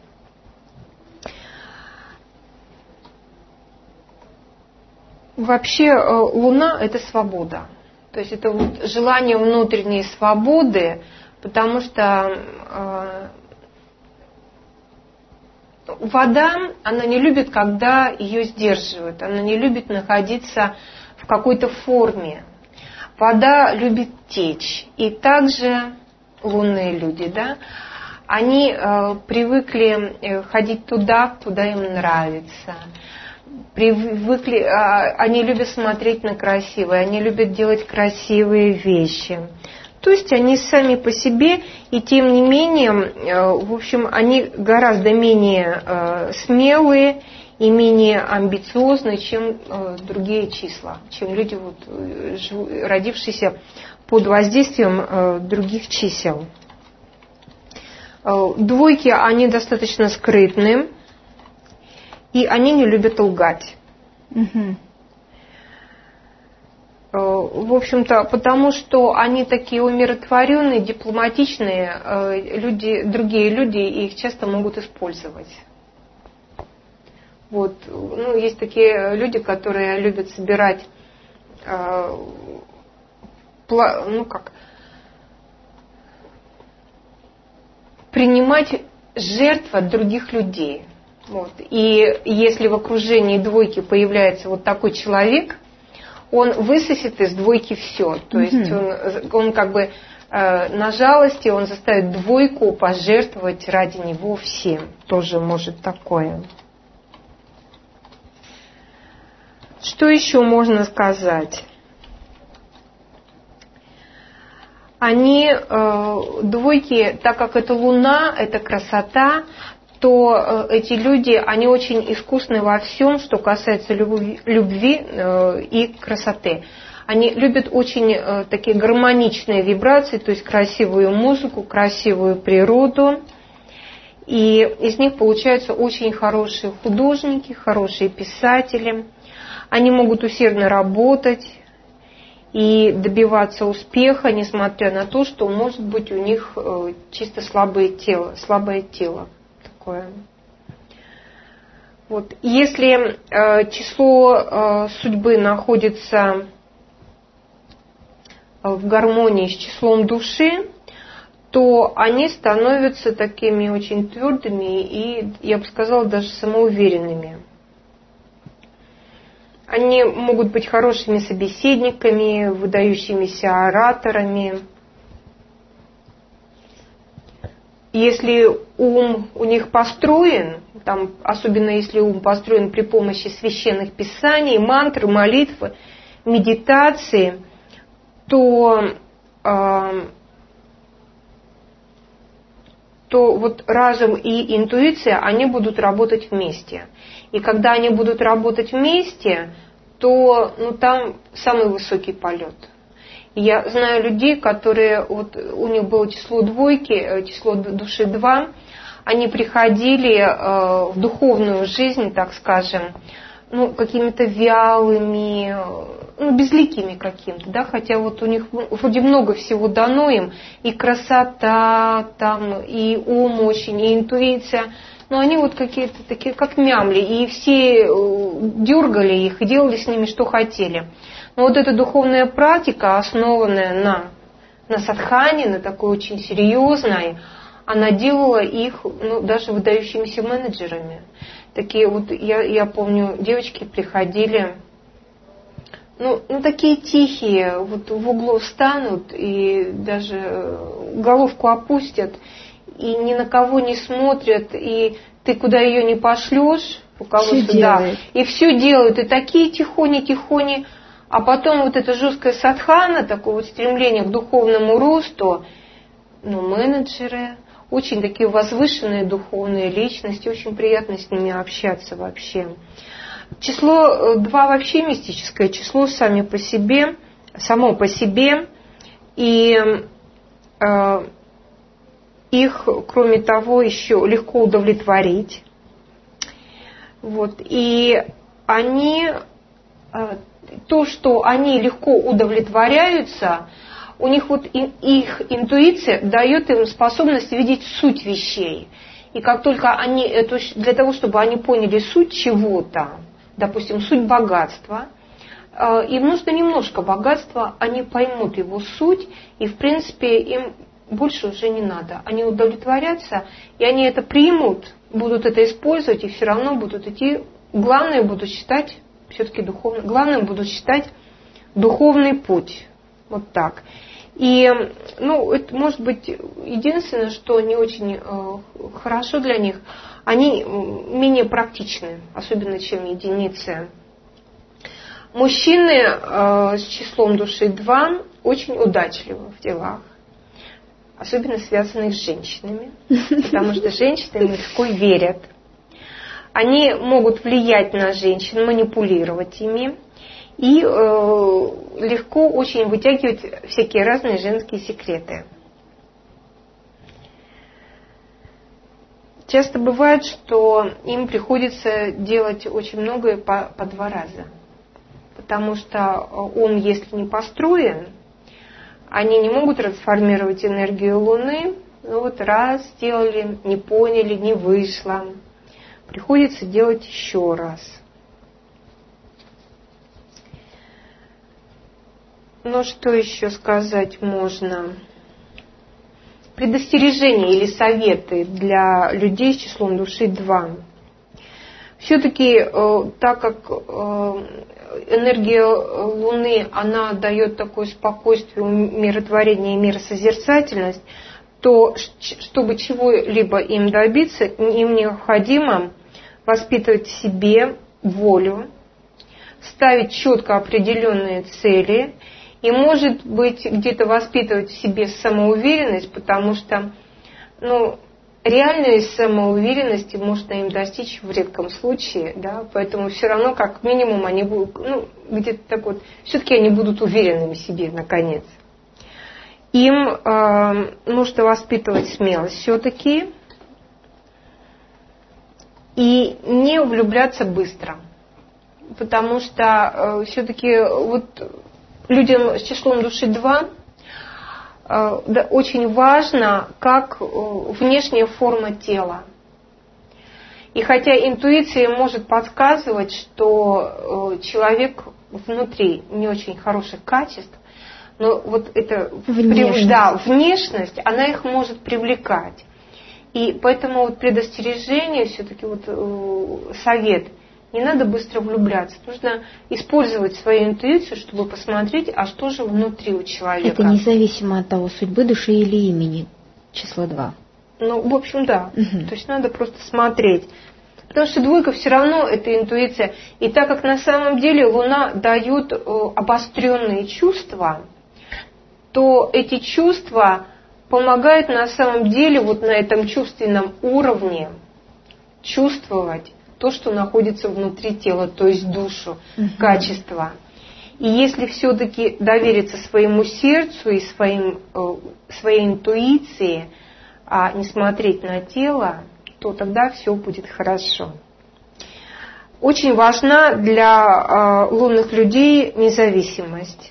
Speaker 2: Вообще Луна – это свобода. То есть это вот желание внутренней свободы, потому что вода, она не любит, когда ее сдерживают, она не любит находиться в какой-то форме. Вода любит течь. И также лунные люди, да, они привыкли ходить туда, куда им нравится. Они любят смотреть на красивое, они любят делать красивые вещи. То есть они сами по себе, и тем не менее, в общем, они гораздо менее смелые и менее амбициозны, чем другие числа, чем люди, родившиеся под воздействием других чисел. Двойки, они достаточно скрытны, и они не любят лгать. В общем-то, потому что они такие умиротворенные, дипломатичные, другие люди их часто могут использовать. Есть такие люди, которые любят собирать, принимать жертв от других людей. И если в окружении двойки появляется вот такой человек, он высосет из двойки все. То есть он как бы на жалости, он заставит двойку пожертвовать ради него всем. Тоже может такое. Что еще можно сказать? Двойки, так как это Луна, это красота, то эти люди, они очень искусны во всем, что касается любви и красоты. Они любят очень такие гармоничные вибрации, то есть красивую музыку, красивую природу. И из них получаются очень хорошие художники, хорошие писатели. Они могут усердно работать и добиваться успеха, несмотря на то, что может быть у них чисто слабое тело. Если число судьбы находится в гармонии с числом души, то они становятся такими очень твердыми и, я бы сказала, даже самоуверенными. Они могут быть хорошими собеседниками, выдающимися ораторами. Если ум у них построен, особенно если ум построен при помощи священных писаний, мантр, молитвы, медитации, то разум и интуиция, они будут работать вместе. И когда они будут работать вместе, то там самый высокий полет. Я знаю людей, которые, у них было число двойки, число души 2, они приходили в духовную жизнь, так скажем, какими-то вялыми, безликими каким-то, да, хотя у них вроде много всего дано им, и красота там, и ум очень, и интуиция, но они какие-то такие, как мямли, и все дергали их и делали с ними, что хотели. Но эта духовная практика, основанная на садхане, на такой очень серьезной, она делала их даже выдающимися менеджерами. Такие я помню, девочки приходили, такие тихие, в углу встанут и даже головку опустят, и ни на кого не смотрят, и ты куда ее не пошлешь, руководство, да, и все делают, и такие тихони, а потом эта жесткая садхана, такое стремление к духовному росту, менеджеры, очень такие возвышенные духовные личности, очень приятно с ними общаться вообще. Число 2 вообще мистическое число, сами по себе, само по себе, и их, кроме того, еще легко удовлетворить. Вот. И они, то, что они легко удовлетворяются, у них вот их интуиция дает им способность видеть суть вещей. И как только они, для того, чтобы они поняли суть чего-то, допустим, суть богатства, им нужно немножко богатства, они поймут его суть, и, в принципе, им больше уже не надо. Они удовлетворятся, и они это примут, будут это использовать, и все равно будут идти. Главное будут считать, все-таки главным будут считать духовный путь. Вот так. И, это может быть единственное, что не очень хорошо для них, они менее практичны, особенно чем единицы. Мужчины с числом души 2 очень удачливы в делах, особенно связанные с женщинами, потому что женщины им легко верят. Они могут влиять на женщин, манипулировать ими и легко очень вытягивать всякие разные женские секреты. Часто бывает, что им приходится делать очень многое по 2 раза, потому что ум, если не построен, они не могут трансформировать энергию Луны. Раз сделали, не поняли, не вышло. Приходится делать еще раз. Что еще сказать можно? Предостережения или советы для людей с числом души 2. Все-таки, так как энергия Луны, она дает такое спокойствие, умиротворение и миросозерцательность, то, чтобы чего-либо им добиться, им необходимо воспитывать в себе волю, ставить четко определенные цели и, может быть, где-то воспитывать в себе самоуверенность, потому что, реальной самоуверенности можно им достичь в редком случае, да, поэтому все равно, как минимум, они будут, где-то так вот, все-таки они будут уверенными в себе, наконец. Им нужно воспитывать смелость все-таки и не влюбляться быстро, потому что все-таки людям с числом души 2 очень важно, как внешняя форма тела. И хотя интуиция может подсказывать, что человек внутри не очень хороших качеств, но эта внешность, она их может привлекать. И поэтому предостережение, все-таки совет, не надо быстро влюбляться. Нужно использовать свою интуицию, чтобы посмотреть, а что же внутри у человека.
Speaker 1: Это независимо от того, судьбы души или имени, число 2.
Speaker 2: В общем, да. Угу. То есть надо просто смотреть. Потому что 2 все равно это интуиция. И так как на самом деле Луна дает обостренные чувства, то эти чувства помогают на самом деле на этом чувственном уровне чувствовать то, что находится внутри тела, то есть душу, качество. И если все-таки довериться своему сердцу и своей интуиции, а не смотреть на тело, то тогда все будет хорошо. Очень важна для лунных людей независимость.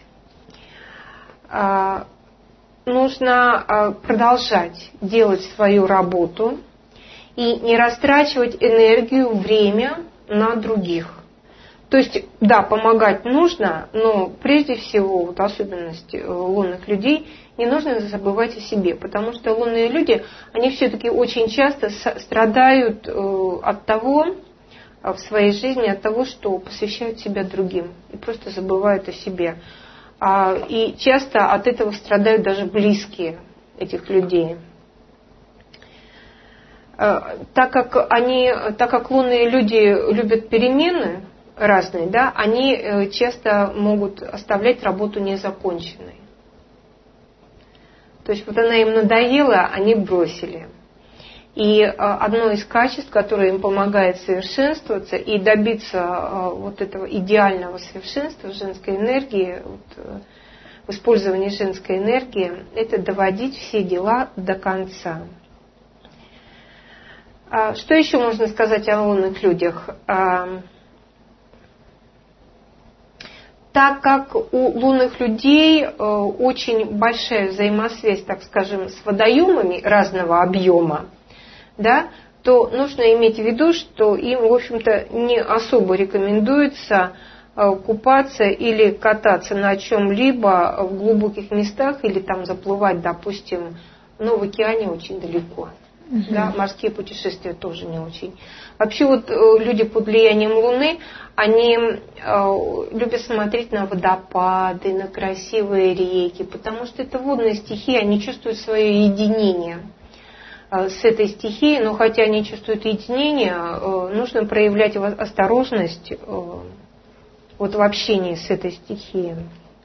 Speaker 2: Нужно продолжать делать свою работу и не растрачивать энергию, время на других. То есть, да, помогать нужно, но прежде всего, особенность лунных людей, не нужно забывать о себе, потому что лунные люди, они все-таки очень часто страдают от того, в своей жизни, от того, что посвящают себя другим и просто забывают о себе. И часто от этого страдают даже близкие этих людей. Так как лунные люди любят перемены разные, да, они часто могут оставлять работу незаконченной. То есть она им надоела, они бросили. И одно из качеств, которое им помогает совершенствоваться и добиться этого идеального совершенства женской энергии, в использовании женской энергии – это доводить все дела до конца. Что еще можно сказать о лунных людях? Так как у лунных людей очень большая взаимосвязь, так скажем, с водоемами разного объема, да, то нужно иметь в виду, что им, в общем-то, не особо рекомендуется купаться или кататься на чем-либо в глубоких местах или там заплывать, допустим, но в океане очень далеко. Да, морские путешествия тоже не очень. Вообще вот люди под влиянием Луны, они любят смотреть на водопады, на красивые реки, потому что это водная стихия, они чувствуют свое единение с этой стихией, но хотя они чувствуют единение, нужно проявлять осторожность вот в общении с этой стихией.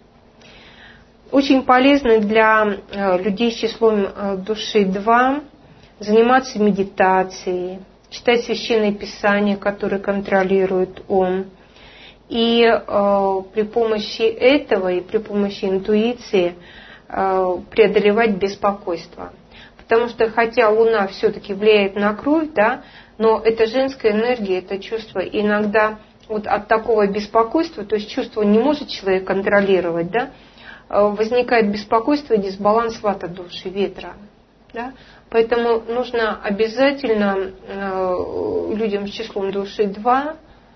Speaker 2: Очень полезно для людей с числом души 2 заниматься медитацией, читать священные писания, которые контролирует ум. И при помощи этого и при помощи интуиции преодолевать беспокойство. Потому что хотя Луна все-таки влияет на кровь, да, но это женская энергия, это чувство. И иногда вот от такого беспокойства, то есть чувство не может человек контролировать, да, возникает беспокойство и дисбаланс вата души, ветра. Да? Поэтому нужно обязательно людям с числом души 2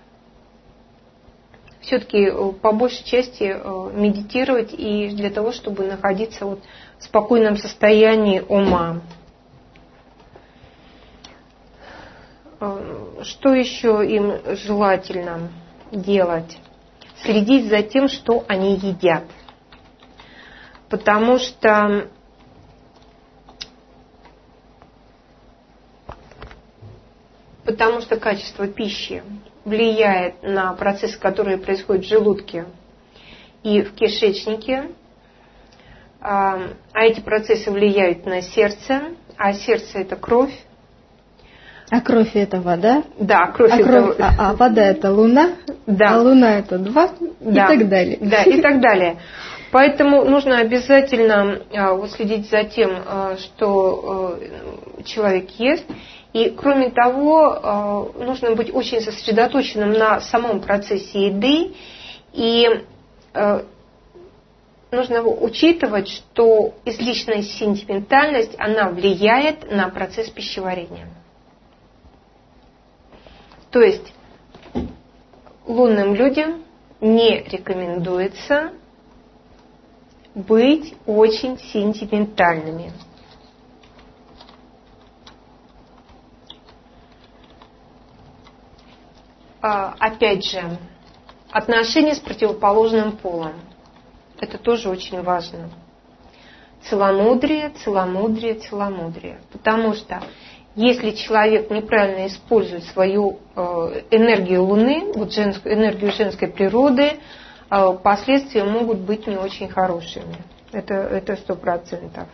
Speaker 2: все-таки по большей части медитировать и для того, чтобы находиться вот в спокойном состоянии ума. Что еще им желательно делать? Следить за тем, что они едят. Потому что качество пищи влияет на процессы, которые происходят в желудке и в кишечнике, а эти процессы влияют на сердце, а сердце – это кровь.
Speaker 1: А кровь – это вода?
Speaker 2: Да, кровь – это...
Speaker 1: А вода – это Луна?
Speaker 2: Да.
Speaker 1: А Луна – это 2?
Speaker 2: Да.
Speaker 1: И так далее.
Speaker 2: Да, и так далее. Поэтому нужно обязательно следить за тем, что человек ест. И, кроме того, нужно быть очень сосредоточенным на самом процессе еды. И нужно учитывать, что излишняя сентиментальность, она влияет на процесс пищеварения. То есть лунным людям не рекомендуется быть очень сентиментальными. Опять же, отношения с противоположным полом. Это тоже очень важно. Целомудрие, целомудрие, целомудрие. Потому что если человек неправильно использует свою энергию Луны, вот энергию женской природы, последствия могут быть не очень хорошими. Это 100%.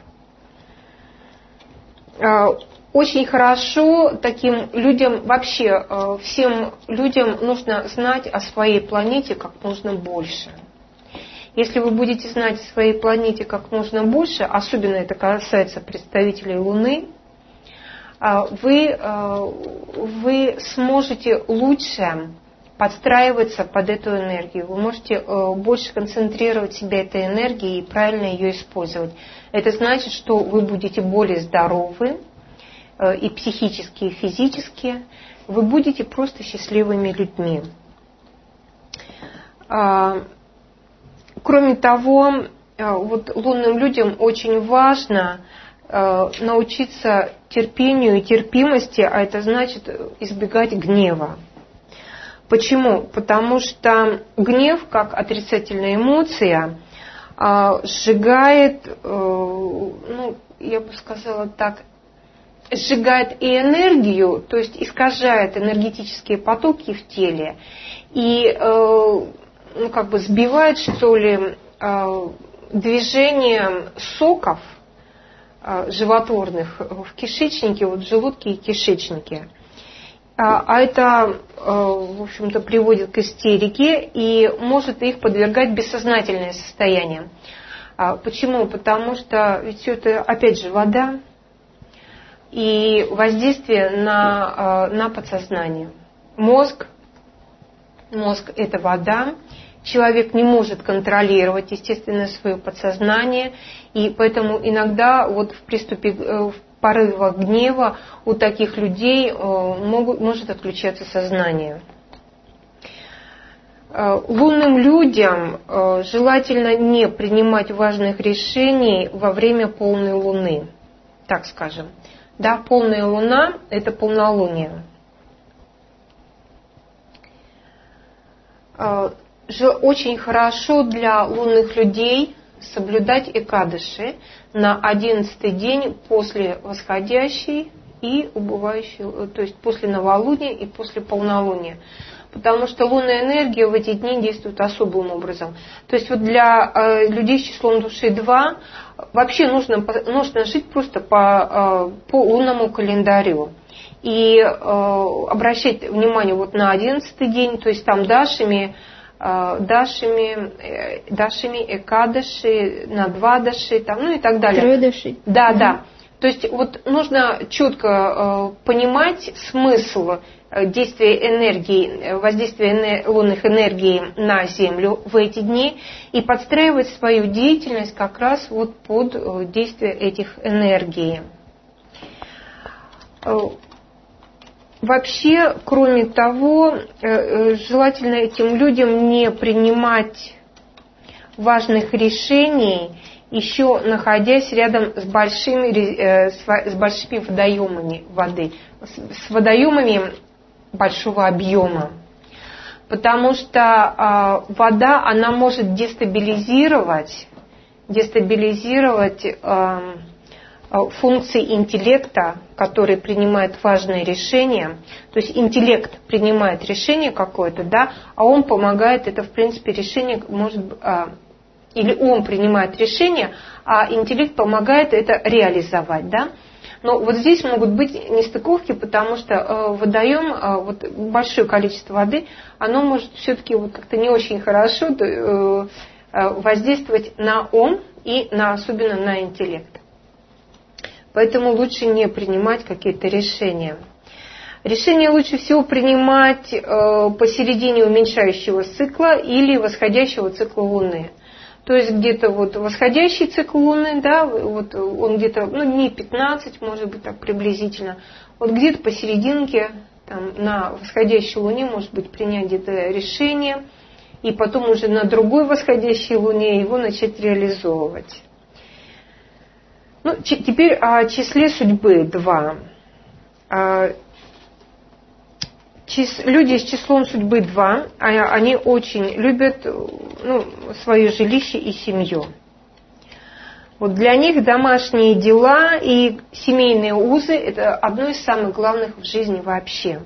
Speaker 2: Очень хорошо таким людям, вообще всем людям нужно знать о своей планете как можно больше. Если вы будете знать о своей планете как можно больше, особенно это касается представителей Луны, вы сможете лучше подстраиваться под эту энергию. Вы можете больше концентрировать себя этой энергией и правильно ее использовать. Это значит, что вы будете более здоровы и психически, и физически. Вы будете просто счастливыми людьми. Кроме того, вот лунным людям очень важно научиться терпению и терпимости, а это значит избегать гнева. Почему? Потому что гнев, как отрицательная эмоция, сжигает, я бы сказала так, сжигает и энергию, то есть искажает энергетические потоки в теле и сбивает, что ли, движение соков животворных в кишечнике, вот в желудке и кишечнике. А это, в общем-то, приводит к истерике и может их подвергать бессознательное состояние. Почему? Потому что ведь все это, опять же, вода и воздействие на подсознание. Мозг – это вода. Человек не может контролировать, естественно, свое подсознание, и поэтому иногда вот в приступе, в порывах гнева у таких людей может отключаться сознание. Лунным людям желательно не принимать важных решений во время полной луны, так скажем. Да, полная луна – это полнолуние. Очень хорошо для лунных людей соблюдать экадаши на 11-й день после восходящей и убывающей, то есть после новолуния и после полнолуния. Потому что лунная энергия в эти дни действует особым образом. То есть вот для людей с числом души 2 вообще нужно жить просто по лунному календарю. И обращать внимание вот на 11-й день, то есть там дашами, экадаши, на двадаши, там, ну и так далее.
Speaker 1: Троедаши.
Speaker 2: Да, да. То есть вот нужно четко понимать смысл действия энергии, воздействия лунных энергий на Землю в эти дни и подстраивать свою деятельность как раз вот под действие этих энергий. Вообще, кроме того, желательно этим людям не принимать важных решений, еще находясь рядом с большими водоемами воды, с водоемами большого объема. Потому что вода, она может дестабилизировать функции интеллекта, который принимает важные решения. То есть интеллект принимает решение какое-то, да, а он помогает, это в принципе решение может или он принимает решение, а интеллект помогает это реализовать, да. Но вот здесь могут быть нестыковки, потому что водоем, вот большое количество воды, оно может все-таки вот как-то не очень хорошо воздействовать на ум и особенно на интеллект. Поэтому лучше не принимать какие-то решения. Решение лучше всего принимать посередине уменьшающего цикла или восходящего цикла Луны. То есть где-то вот восходящий цикл Луны, да, вот он где-то, дней 15, может быть, так приблизительно. Вот где-то посерединке, там, на восходящей Луне, может быть, принять где-то решение, и потом уже на другой восходящей Луне его начать реализовывать. Теперь о числе судьбы 2. Люди с числом судьбы 2, они очень любят свое жилище и семью. Вот для них домашние дела и семейные узы – это одно из самых главных в жизни вообще.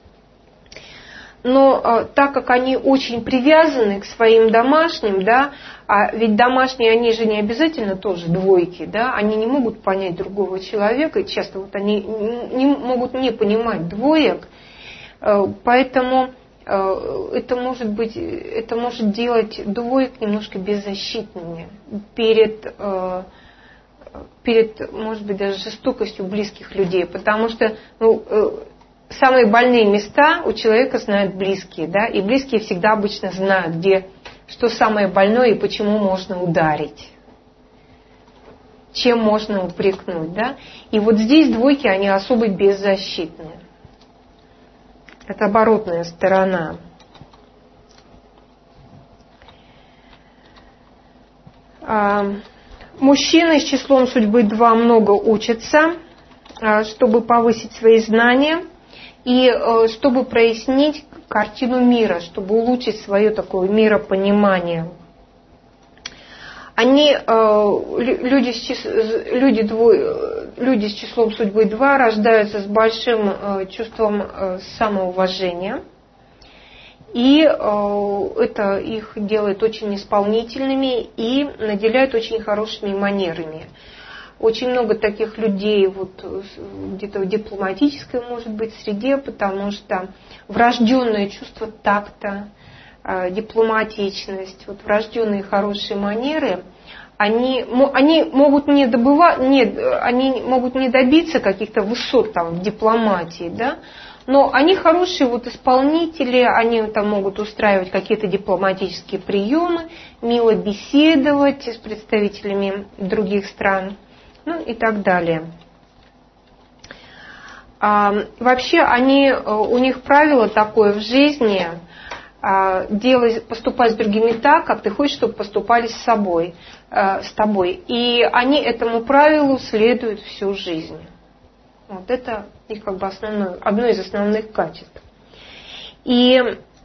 Speaker 2: Но так как они очень привязаны к своим домашним, да, а ведь домашние, они же не обязательно тоже двойки, да, они не могут понять другого человека, и часто вот они не могут не понимать двоек, поэтому это может делать двоек немножко беззащитными перед, может быть, даже жестокостью близких людей, потому что самые больные места у человека знают близкие, да, и близкие всегда обычно знают, что самое больное и почему можно ударить, чем можно упрекнуть, да. И вот здесь двойки, они особо беззащитные. Это оборотная сторона. Мужчины с числом судьбы 2 много учатся, чтобы повысить свои знания и чтобы прояснить картину мира, чтобы улучшить свое такое миропонимание. Люди с числом судьбы 2 рождаются с большим чувством самоуважения, и это их делает очень исполнительными и наделяет очень хорошими манерами. Очень много таких людей где-то в дипломатической, может быть, среде, потому что врожденное чувство такта, дипломатичность, врожденные хорошие манеры, они могут не добиться каких-то высот там, в дипломатии, да, но они хорошие вот исполнители, они там могут устраивать какие-то дипломатические приемы, мило беседовать с представителями других стран, ну и так далее. Вообще у них правило такое в жизни: поступать с другими так, как ты хочешь, чтобы поступали с тобой. И они этому правилу следуют всю жизнь. Вот это их как бы одно из основных качеств. И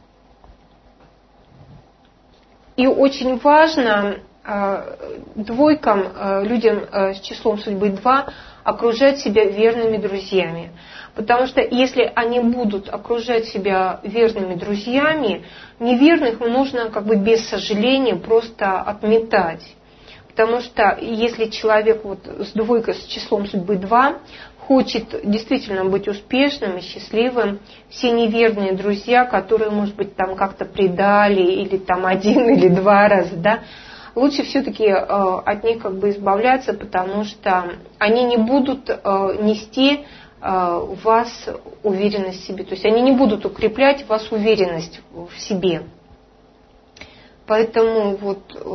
Speaker 2: очень важно двойкам, людям с числом судьбы 2, окружать себя верными друзьями. Потому что если они будут окружать себя верными друзьями, неверных нужно как бы без сожаления просто отметать. Потому что если человек вот с двойкой, с числом судьбы 2, хочет действительно быть успешным и счастливым, все неверные друзья, которые, может быть, там как-то предали, или там 1 или 2 раза, да, лучше все-таки от них как бы избавляться, потому что они не будут нести в вас уверенность в себе. То есть они не будут укреплять в вас уверенность в себе. Поэтому вот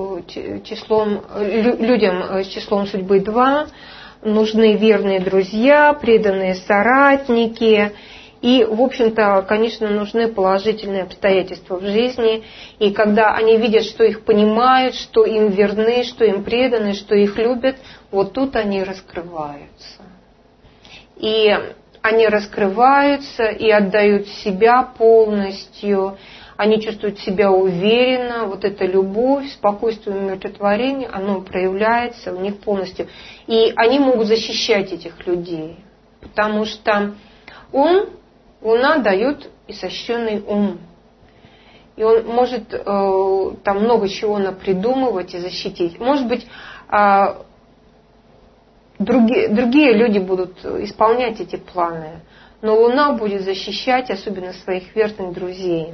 Speaker 2: людям с числом судьбы 2 нужны верные друзья, преданные соратники. И, в общем-то, конечно, нужны положительные обстоятельства в жизни. И когда они видят, что их понимают, что им верны, что им преданы, что их любят, вот тут они раскрываются. И они раскрываются и отдают себя полностью. Они чувствуют себя уверенно. Вот эта любовь, спокойствие, умиротворение, оно проявляется у них полностью. И они могут защищать этих людей. Потому что Луна дает истощенный ум. И он может там много чего напридумывать и защитить. Может быть, другие люди будут исполнять эти планы, но Луна будет защищать особенно своих верных друзей.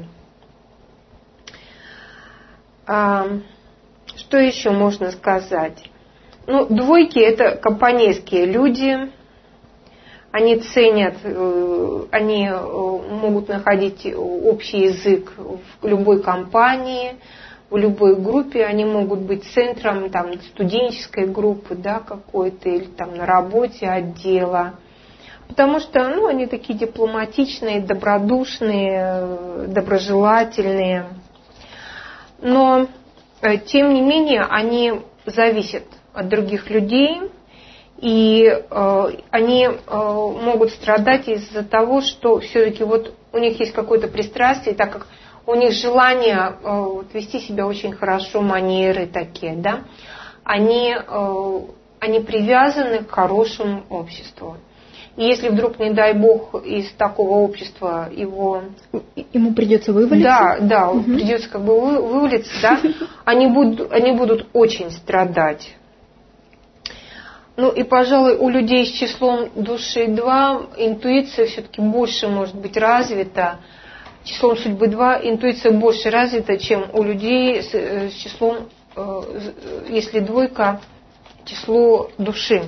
Speaker 2: Что еще можно сказать? Ну, двойки – это компанейские люди. Они ценят, они могут находить общий язык в любой компании, в любой группе. Они могут быть центром там, студенческой группы, да, какой-то, или там, на работе отдела. Потому что они такие дипломатичные, добродушные, доброжелательные. Но, тем не менее, они зависят от других людей. И они могут страдать из-за того, что все-таки вот у них есть какое-то пристрастие, так как у них желание вести себя очень хорошо, манеры такие, да, они привязаны к хорошему обществу. И если вдруг, не дай бог, из такого общества
Speaker 1: ему придется вывалиться?
Speaker 2: Да, придется как бы вывалиться, да, они будут очень страдать. Ну и, пожалуй, у людей с числом души 2 интуиция все-таки больше может быть развита. Числом судьбы 2 интуиция больше развита, чем у людей с числом, если двойка, число души.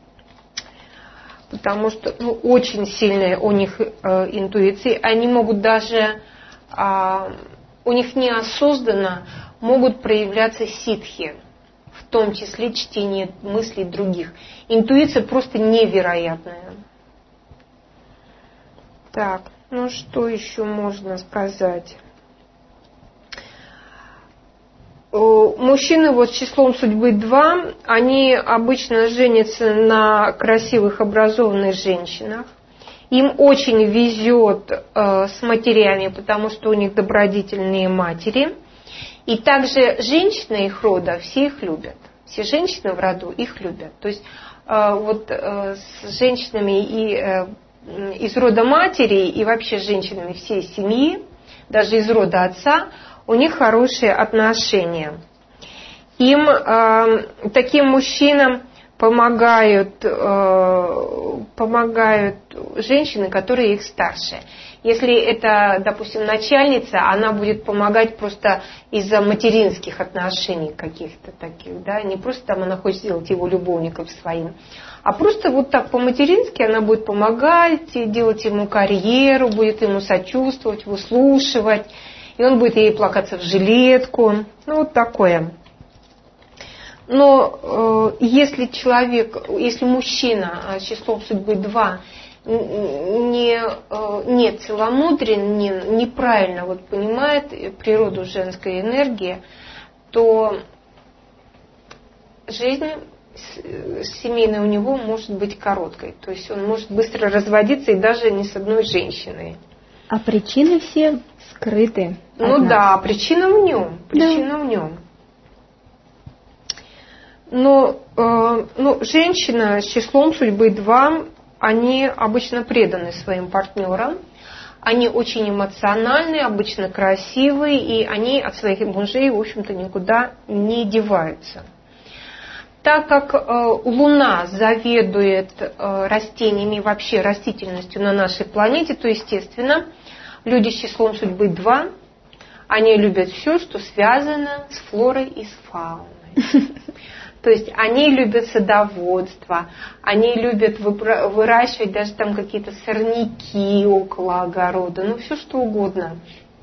Speaker 2: Потому что очень сильная у них интуиция. Они могут даже, у них неосознанно могут проявляться ситхи. В том числе чтение мыслей других. Интуиция просто невероятная. Так, что еще можно сказать? Мужчины вот с числом судьбы 2, они обычно женятся на красивых, образованных женщинах. Им очень везет с матерями, потому что у них добродетельные матери. И также женщины их рода, все их любят. Все женщины в роду их любят. То есть с женщинами из рода матери и вообще с женщинами всей семьи, даже из рода отца, у них хорошие отношения. Таким мужчинам помогают женщины, которые их старше. Если это, допустим, начальница, она будет помогать просто из-за материнских отношений каких-то таких, да, не просто там она хочет сделать его любовником своим, а просто вот так по-матерински она будет помогать, делать ему карьеру, будет ему сочувствовать, выслушивать, и он будет ей плакаться в жилетку, ну вот такое. Но если мужчина с числом судьбы 2 не целомудрен, неправильно вот понимает природу женской энергии, то жизнь семейная у него может быть короткой. То есть он может быстро разводиться и даже не с одной женщиной.
Speaker 1: А причины все скрыты.
Speaker 2: Ну да, причина в нем. Причина в нем. Но женщина с числом судьбы 2, они обычно преданы своим партнерам, они очень эмоциональные, обычно красивые, и они от своих мужей, в общем-то, никуда не деваются. Так как Луна заведует растениями, вообще растительностью на нашей планете, то, естественно, люди с числом судьбы 2, они любят все, что связано с флорой и с фауной. То есть они любят садоводство, они любят выращивать даже там какие-то сорняки около огорода, ну все что угодно.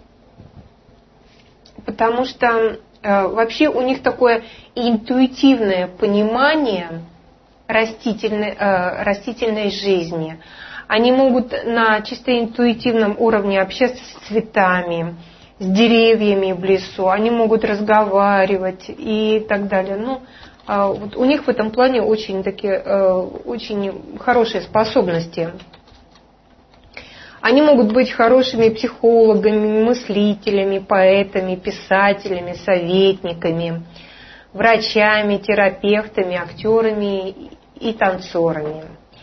Speaker 2: Потому что вообще у них такое интуитивное понимание растительной жизни. Они могут на чисто интуитивном уровне общаться с цветами, с деревьями в лесу, они могут разговаривать и так далее. Ну, вот у них в этом плане очень хорошие способности. Они могут быть хорошими психологами, мыслителями, поэтами, писателями, советниками, врачами, терапевтами, актерами и танцорами.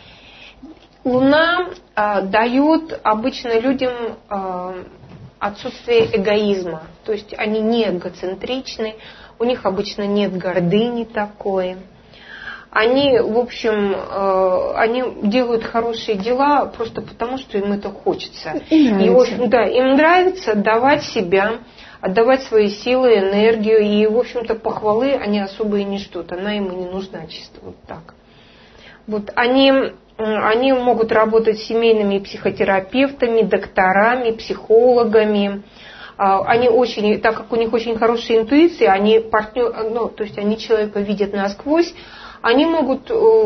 Speaker 2: Луна дает обычно людям отсутствие эгоизма, то есть они не эгоцентричны, у них обычно нет гордыни такой. Они, в общем, они делают хорошие дела просто потому, что им это хочется. Им нравится давать себя, отдавать свои силы, энергию, и, в общем-то, похвалы они особо и не ждут, она им и не нужна чисто вот так. Вот они могут работать с семейными психотерапевтами, докторами, психологами. Они очень, так как у них очень хорошая интуиция, они то есть они человека видят насквозь, они могут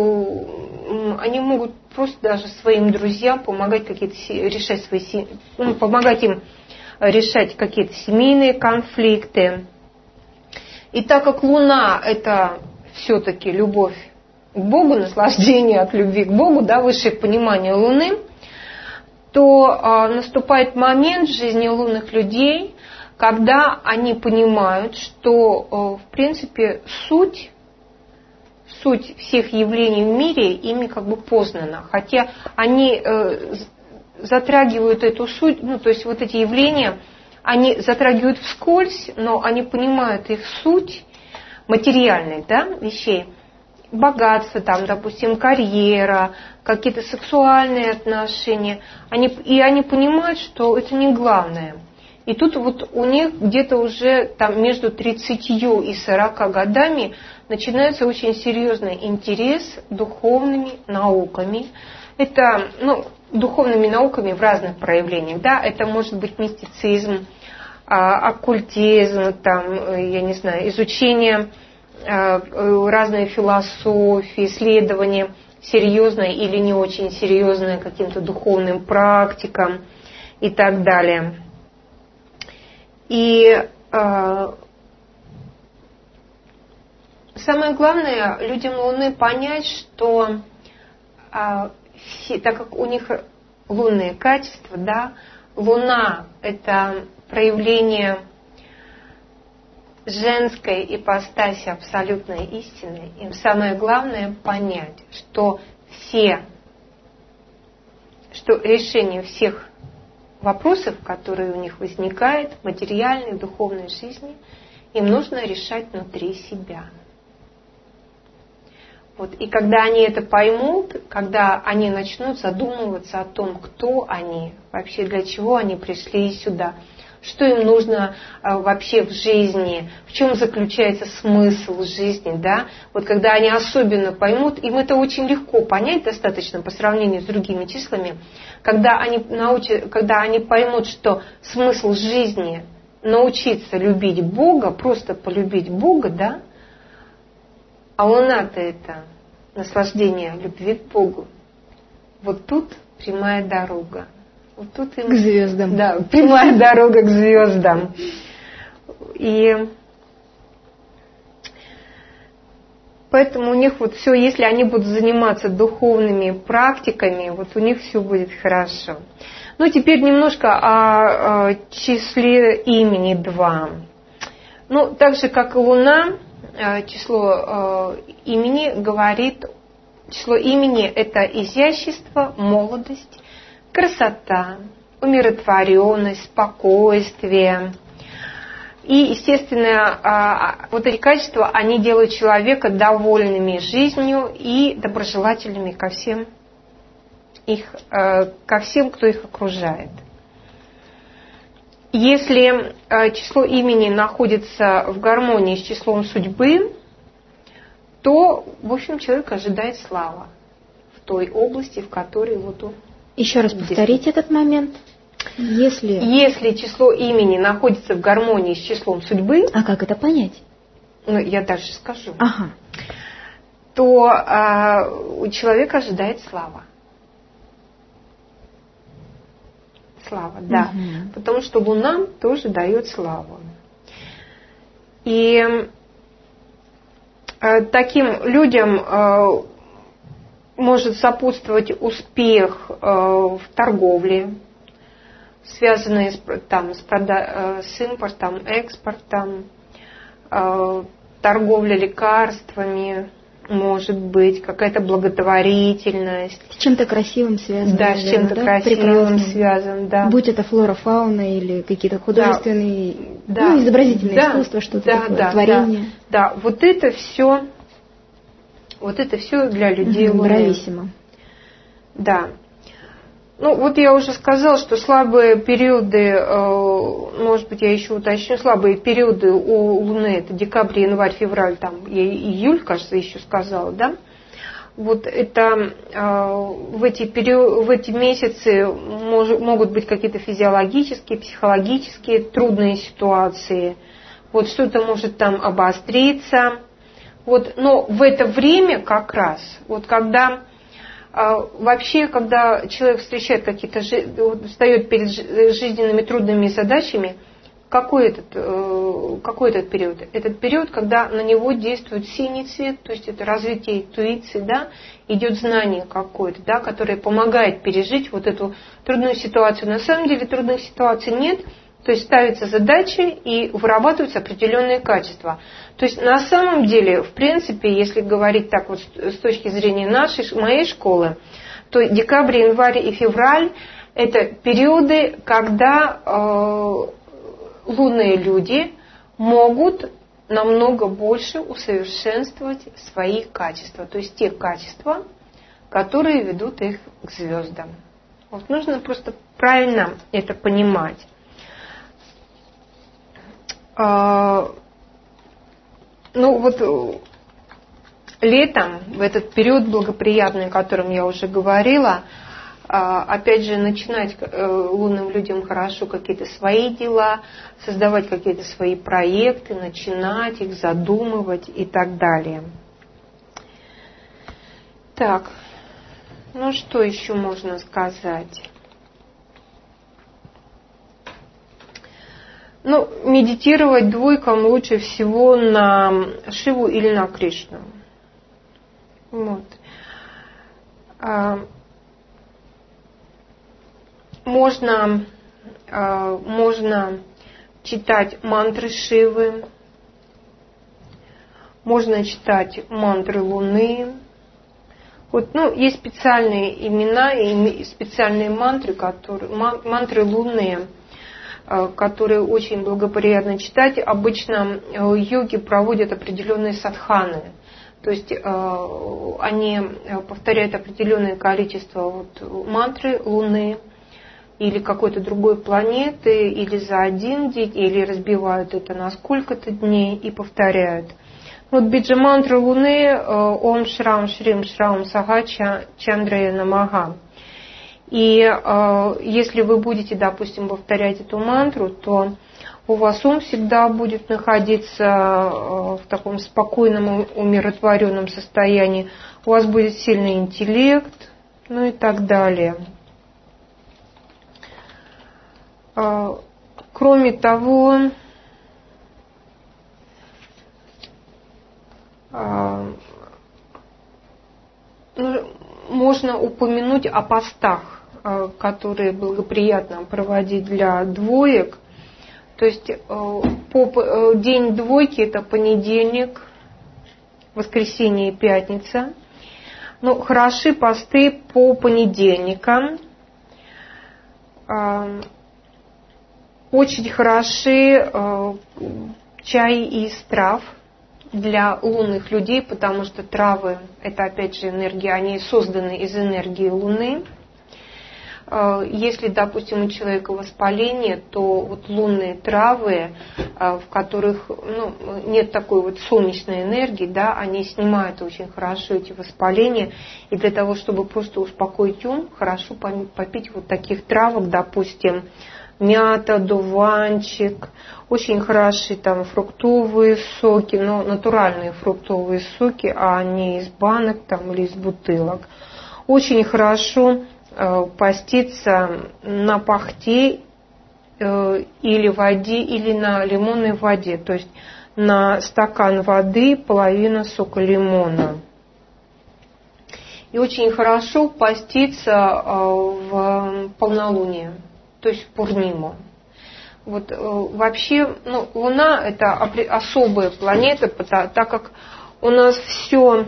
Speaker 2: просто даже своим друзьям помогать помогать им решать какие-то семейные конфликты. И так как Луна это все-таки любовь к Богу, наслаждение от любви к Богу, да, высшее понимание Луны, то наступает момент в жизни лунных людей, когда они понимают, что, в принципе, суть всех явлений в мире ими как бы познана. Хотя они затрагивают эту суть, то есть вот эти явления, они затрагивают вскользь, но они понимают их суть материальных, да, вещей. Богатство, там, допустим, карьера, какие-то сексуальные отношения. Они понимают, что это не главное. И тут вот у них где-то уже там между 30 и 40 годами начинается очень серьезный интерес духовными науками. Это, духовными науками в разных проявлениях, да, это может быть мистицизм, оккультизм, там, я не знаю, изучение разные философии, исследования серьезное или не очень серьезное каким-то духовным практикам и так далее. И самое главное людям Луны понять, что так как у них лунные качества, да, Луна это проявление женской ипостаси абсолютной истины, им самое главное понять, что решение всех вопросов, которые у них возникают в материальной, духовной жизни, им нужно решать внутри себя. Вот. И когда они это поймут, когда они начнут задумываться о том, кто они, вообще для чего они пришли сюда, что им нужно вообще в жизни, в чем заключается смысл жизни, да, вот когда они особенно поймут, им это очень легко понять достаточно по сравнению с другими числами, когда они поймут, что смысл жизни научиться любить Бога, просто полюбить Бога, да, а Луна-то это наслаждение любви к Богу. Вот тут прямая дорога. Вот тут им,
Speaker 1: к звездам.
Speaker 2: Да, прямая дорога к звездам. И поэтому у них вот все, если они будут заниматься духовными практиками, вот у них все будет хорошо. Ну, теперь немножко о числе имени 2. Ну, так же, как и Луна, число имени говорит, число имени – это изящество, молодость, красота, умиротворенность, спокойствие. И, естественно, вот эти качества, они делают человека довольными жизнью и доброжелательными ко всем, кто их окружает. Если число имени находится в гармонии с числом судьбы, то, в общем, человек ожидает славы в той области, в которой вот он.
Speaker 1: Еще раз повторите этот момент.
Speaker 2: Если число имени находится в гармонии с числом судьбы...
Speaker 1: А как это понять?
Speaker 2: Ну, я дальше скажу.
Speaker 1: Ага.
Speaker 2: То человек ожидает славы. Слава, да. Угу. Потому что Луна тоже дает славу. И таким людям может сопутствовать успех в торговле, связанный с импортом, экспортом, торговля лекарствами, может быть, какая-то благотворительность.
Speaker 1: С чем-то красивым связано.
Speaker 2: Да, с чем-то красивым связан, да.
Speaker 1: Будь это флора, фауна или какие-то художественные, изобразительные искусства, что-то такое, творение.
Speaker 2: Да, вот это все для людей Луны.
Speaker 1: Брависсимо.
Speaker 2: Да. Ну, вот я уже сказала, что слабые периоды, может быть, я еще уточню, слабые периоды у Луны, это декабрь, январь, февраль, там, я июль, кажется, еще сказала, да? Вот это в эти месяцы могут быть какие-то физиологические, психологические трудные ситуации. Вот что-то может там обостриться. Вот, но в это время как раз, вот когда вообще, когда человек встречает встает перед жизненными трудными задачами, какой этот период? Этот период, когда на него действует синий цвет, то есть это развитие интуиции, да, идет знание какое-то, да, которое помогает пережить вот эту трудную ситуацию. На самом деле трудных ситуаций нет, то есть ставятся задачи и вырабатываются определенные качества. То есть на самом деле, в принципе, если говорить так вот с точки зрения моей школы, то декабрь, январь и февраль – это периоды, когда лунные люди могут намного больше усовершенствовать свои качества, то есть те качества, которые ведут их к звездам. Вот нужно просто правильно это понимать. Ну вот летом, в этот период благоприятный, о котором я уже говорила, опять же начинать лунным людям хорошо какие-то свои дела, создавать какие-то свои проекты, начинать их, задумывать и так далее. Так, ну что еще можно сказать? Ну, медитировать двойкам лучше всего на Шиву или на Кришну. Вот. Можно читать мантры Шивы, можно читать мантры Луны. Вот, ну, есть специальные имена и специальные мантры, мантры лунные, которые очень благоприятно читать. Обычно йоги проводят определенные садханы. То есть они повторяют определенное количество мантры Луны или какой-то другой планеты, или за один день, или разбивают это на сколько-то дней и повторяют. Биджа-мантра Луны Ом Шрам Шрим Шрам Сага Чандрая Намага. И если вы будете, допустим, повторять эту мантру, то у вас ум всегда будет находиться в таком спокойном, умиротворенном состоянии. У вас будет сильный интеллект, и так далее. Кроме того, можно упомянуть о постах, которые благоприятно проводить для двоек. То есть день двойки – это понедельник, воскресенье и пятница. Хороши посты по понедельникам. Очень хороши чай из трав для лунных людей, потому что травы – это опять же энергия, они созданы из энергии Луны. Если, допустим, у человека воспаление, то лунные травы, в которых нет такой солнечной энергии, да, они снимают очень хорошо эти воспаления. И для того, чтобы просто успокоить ум, хорошо попить таких травок, допустим, мята, дуванчик, очень хороши там фруктовые соки, но натуральные фруктовые соки, а не из банок там, или из бутылок. Очень хорошо поститься на пахте или воде, или на лимонной воде, то есть на стакан воды половина сока лимона. И очень хорошо поститься в полнолуние, то есть в Пурниму. Вообще, Луна – это особая планета, так как у нас все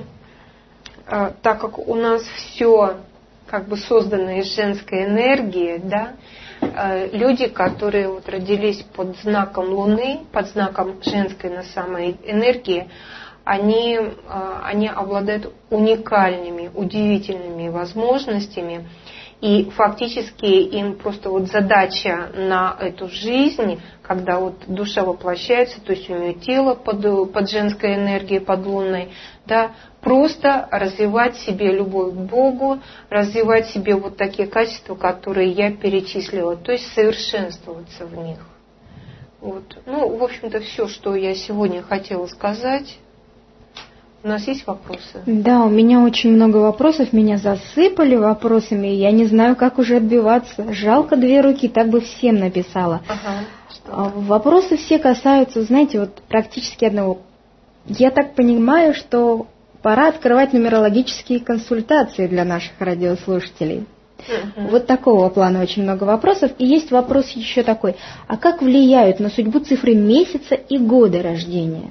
Speaker 2: как бы создано из женской энергии, да, люди, которые родились под знаком Луны, под знаком женской на самой энергии, они обладают уникальными, удивительными возможностями. И фактически им просто задача на эту жизнь, когда душа воплощается, то есть у нее тело под женской энергией, под лунной, да, просто развивать в себе любовь к Богу, развивать в себе такие качества, которые я перечислила, то есть совершенствоваться в них. В общем-то, все, что я сегодня хотела сказать. У нас есть вопросы?
Speaker 1: Да, у меня очень много вопросов, меня засыпали вопросами, я не знаю, как уже отбиваться. Жалко 2 руки, так бы всем написала. Вопросы все касаются, знаете, практически одного. Я так понимаю, что пора открывать нумерологические консультации для наших радиослушателей. Такого плана очень много вопросов. И есть вопрос еще такой. А как влияют на судьбу цифры месяца и года рождения?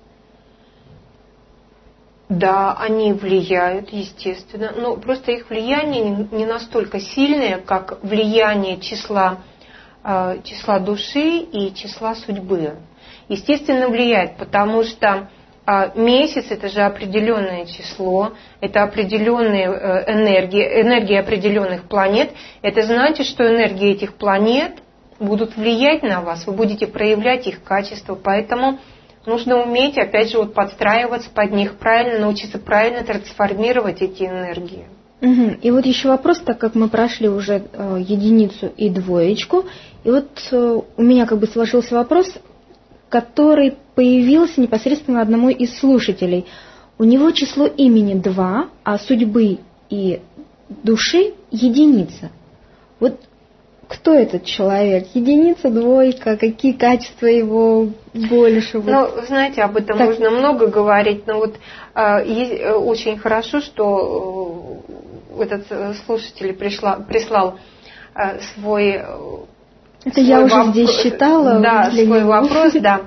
Speaker 2: Да, они влияют, естественно, но просто их влияние не настолько сильное, как влияние числа души и числа судьбы. Естественно, влияет, потому что месяц – это же определенное число, это определенная энергия определенных планет. Это значит, что энергии этих планет будут влиять на вас, вы будете проявлять их качества, поэтому нужно уметь, опять же, подстраиваться под них, правильно научиться правильно трансформировать эти энергии.
Speaker 1: И еще вопрос, так как мы прошли уже единицу и двоечку, и у меня как бы сложился вопрос, который появился непосредственно одному из слушателей. У него число имени 2, а судьбы и души единица. Кто этот человек? Единица, двойка, какие качества его больше?
Speaker 2: Знаете, об этом можно много говорить, но очень хорошо, что этот слушатель прислал свой...
Speaker 1: Это я уже здесь считала.
Speaker 2: Да, свой вопрос, да.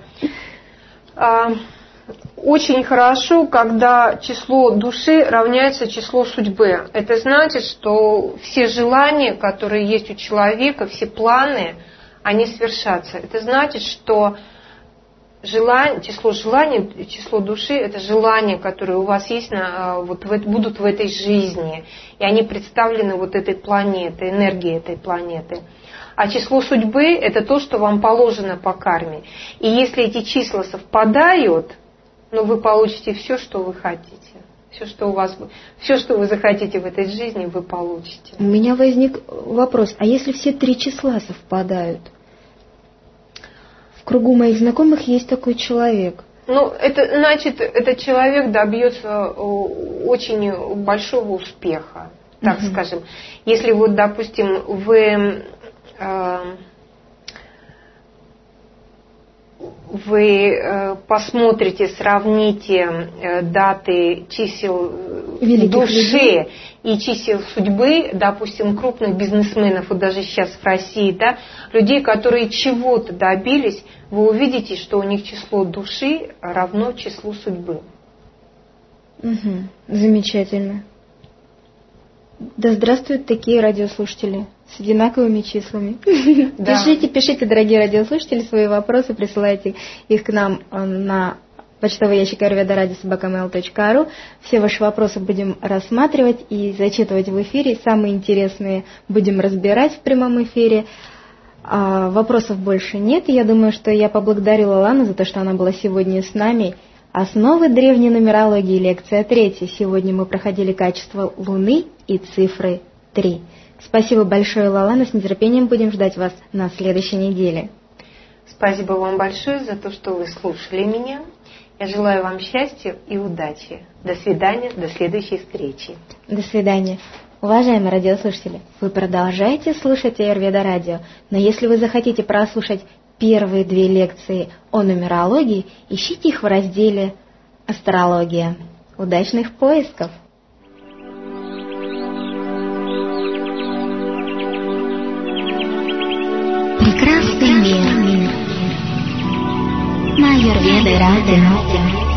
Speaker 2: Очень хорошо, когда число души равняется числу судьбы. Это значит, что все желания, которые есть у человека, все планы, они свершатся. Это значит, что число желаний, число души – это желания, которые у вас есть, будут в этой жизни. И они представлены вот этой планетой, энергией этой планеты. А число судьбы – это то, что вам положено по карме. И если эти числа совпадают, вы получите все, что вы хотите. Все, что вы захотите в этой жизни, вы получите.
Speaker 1: У меня возник вопрос, а если все 3 числа совпадают? В кругу моих знакомых есть такой человек.
Speaker 2: Это значит, этот человек добьется очень большого успеха, так скажем. Если допустим, вы посмотрите, сравните даты чисел
Speaker 1: великих
Speaker 2: души
Speaker 1: людей
Speaker 2: и чисел судьбы, допустим, крупных бизнесменов, даже сейчас в России, людей, которые чего-то добились, вы увидите, что у них число души равно числу судьбы.
Speaker 1: Замечательно. Да здравствуют такие радиослушатели с одинаковыми числами. Да. Пишите, дорогие радиослушатели, свои вопросы, присылайте их к нам на почтовый ящик ayurvedaradio@gmail.ru. Все ваши вопросы будем рассматривать и зачитывать в эфире. Самые интересные будем разбирать в прямом эфире. Вопросов больше нет. Я думаю, что я поблагодарю Лалану за то, что она была сегодня с нами. Основы древней нумерологии, лекция 3. Сегодня мы проходили качество Луны и цифры 3. Спасибо большое, Лалана. С нетерпением будем ждать вас на следующей неделе.
Speaker 2: Спасибо вам большое за то, что вы слушали меня. Я желаю вам счастья и удачи. До свидания, до следующей встречи.
Speaker 1: До свидания. Уважаемые радиослушатели, вы продолжаете слушать Аюрведа Радио, но если вы захотите прослушать первые 2 лекции о нумерологии, ищите их в разделе «Астрология». Удачных поисков!
Speaker 3: Прекрасный мир. На Аюрведа Радио.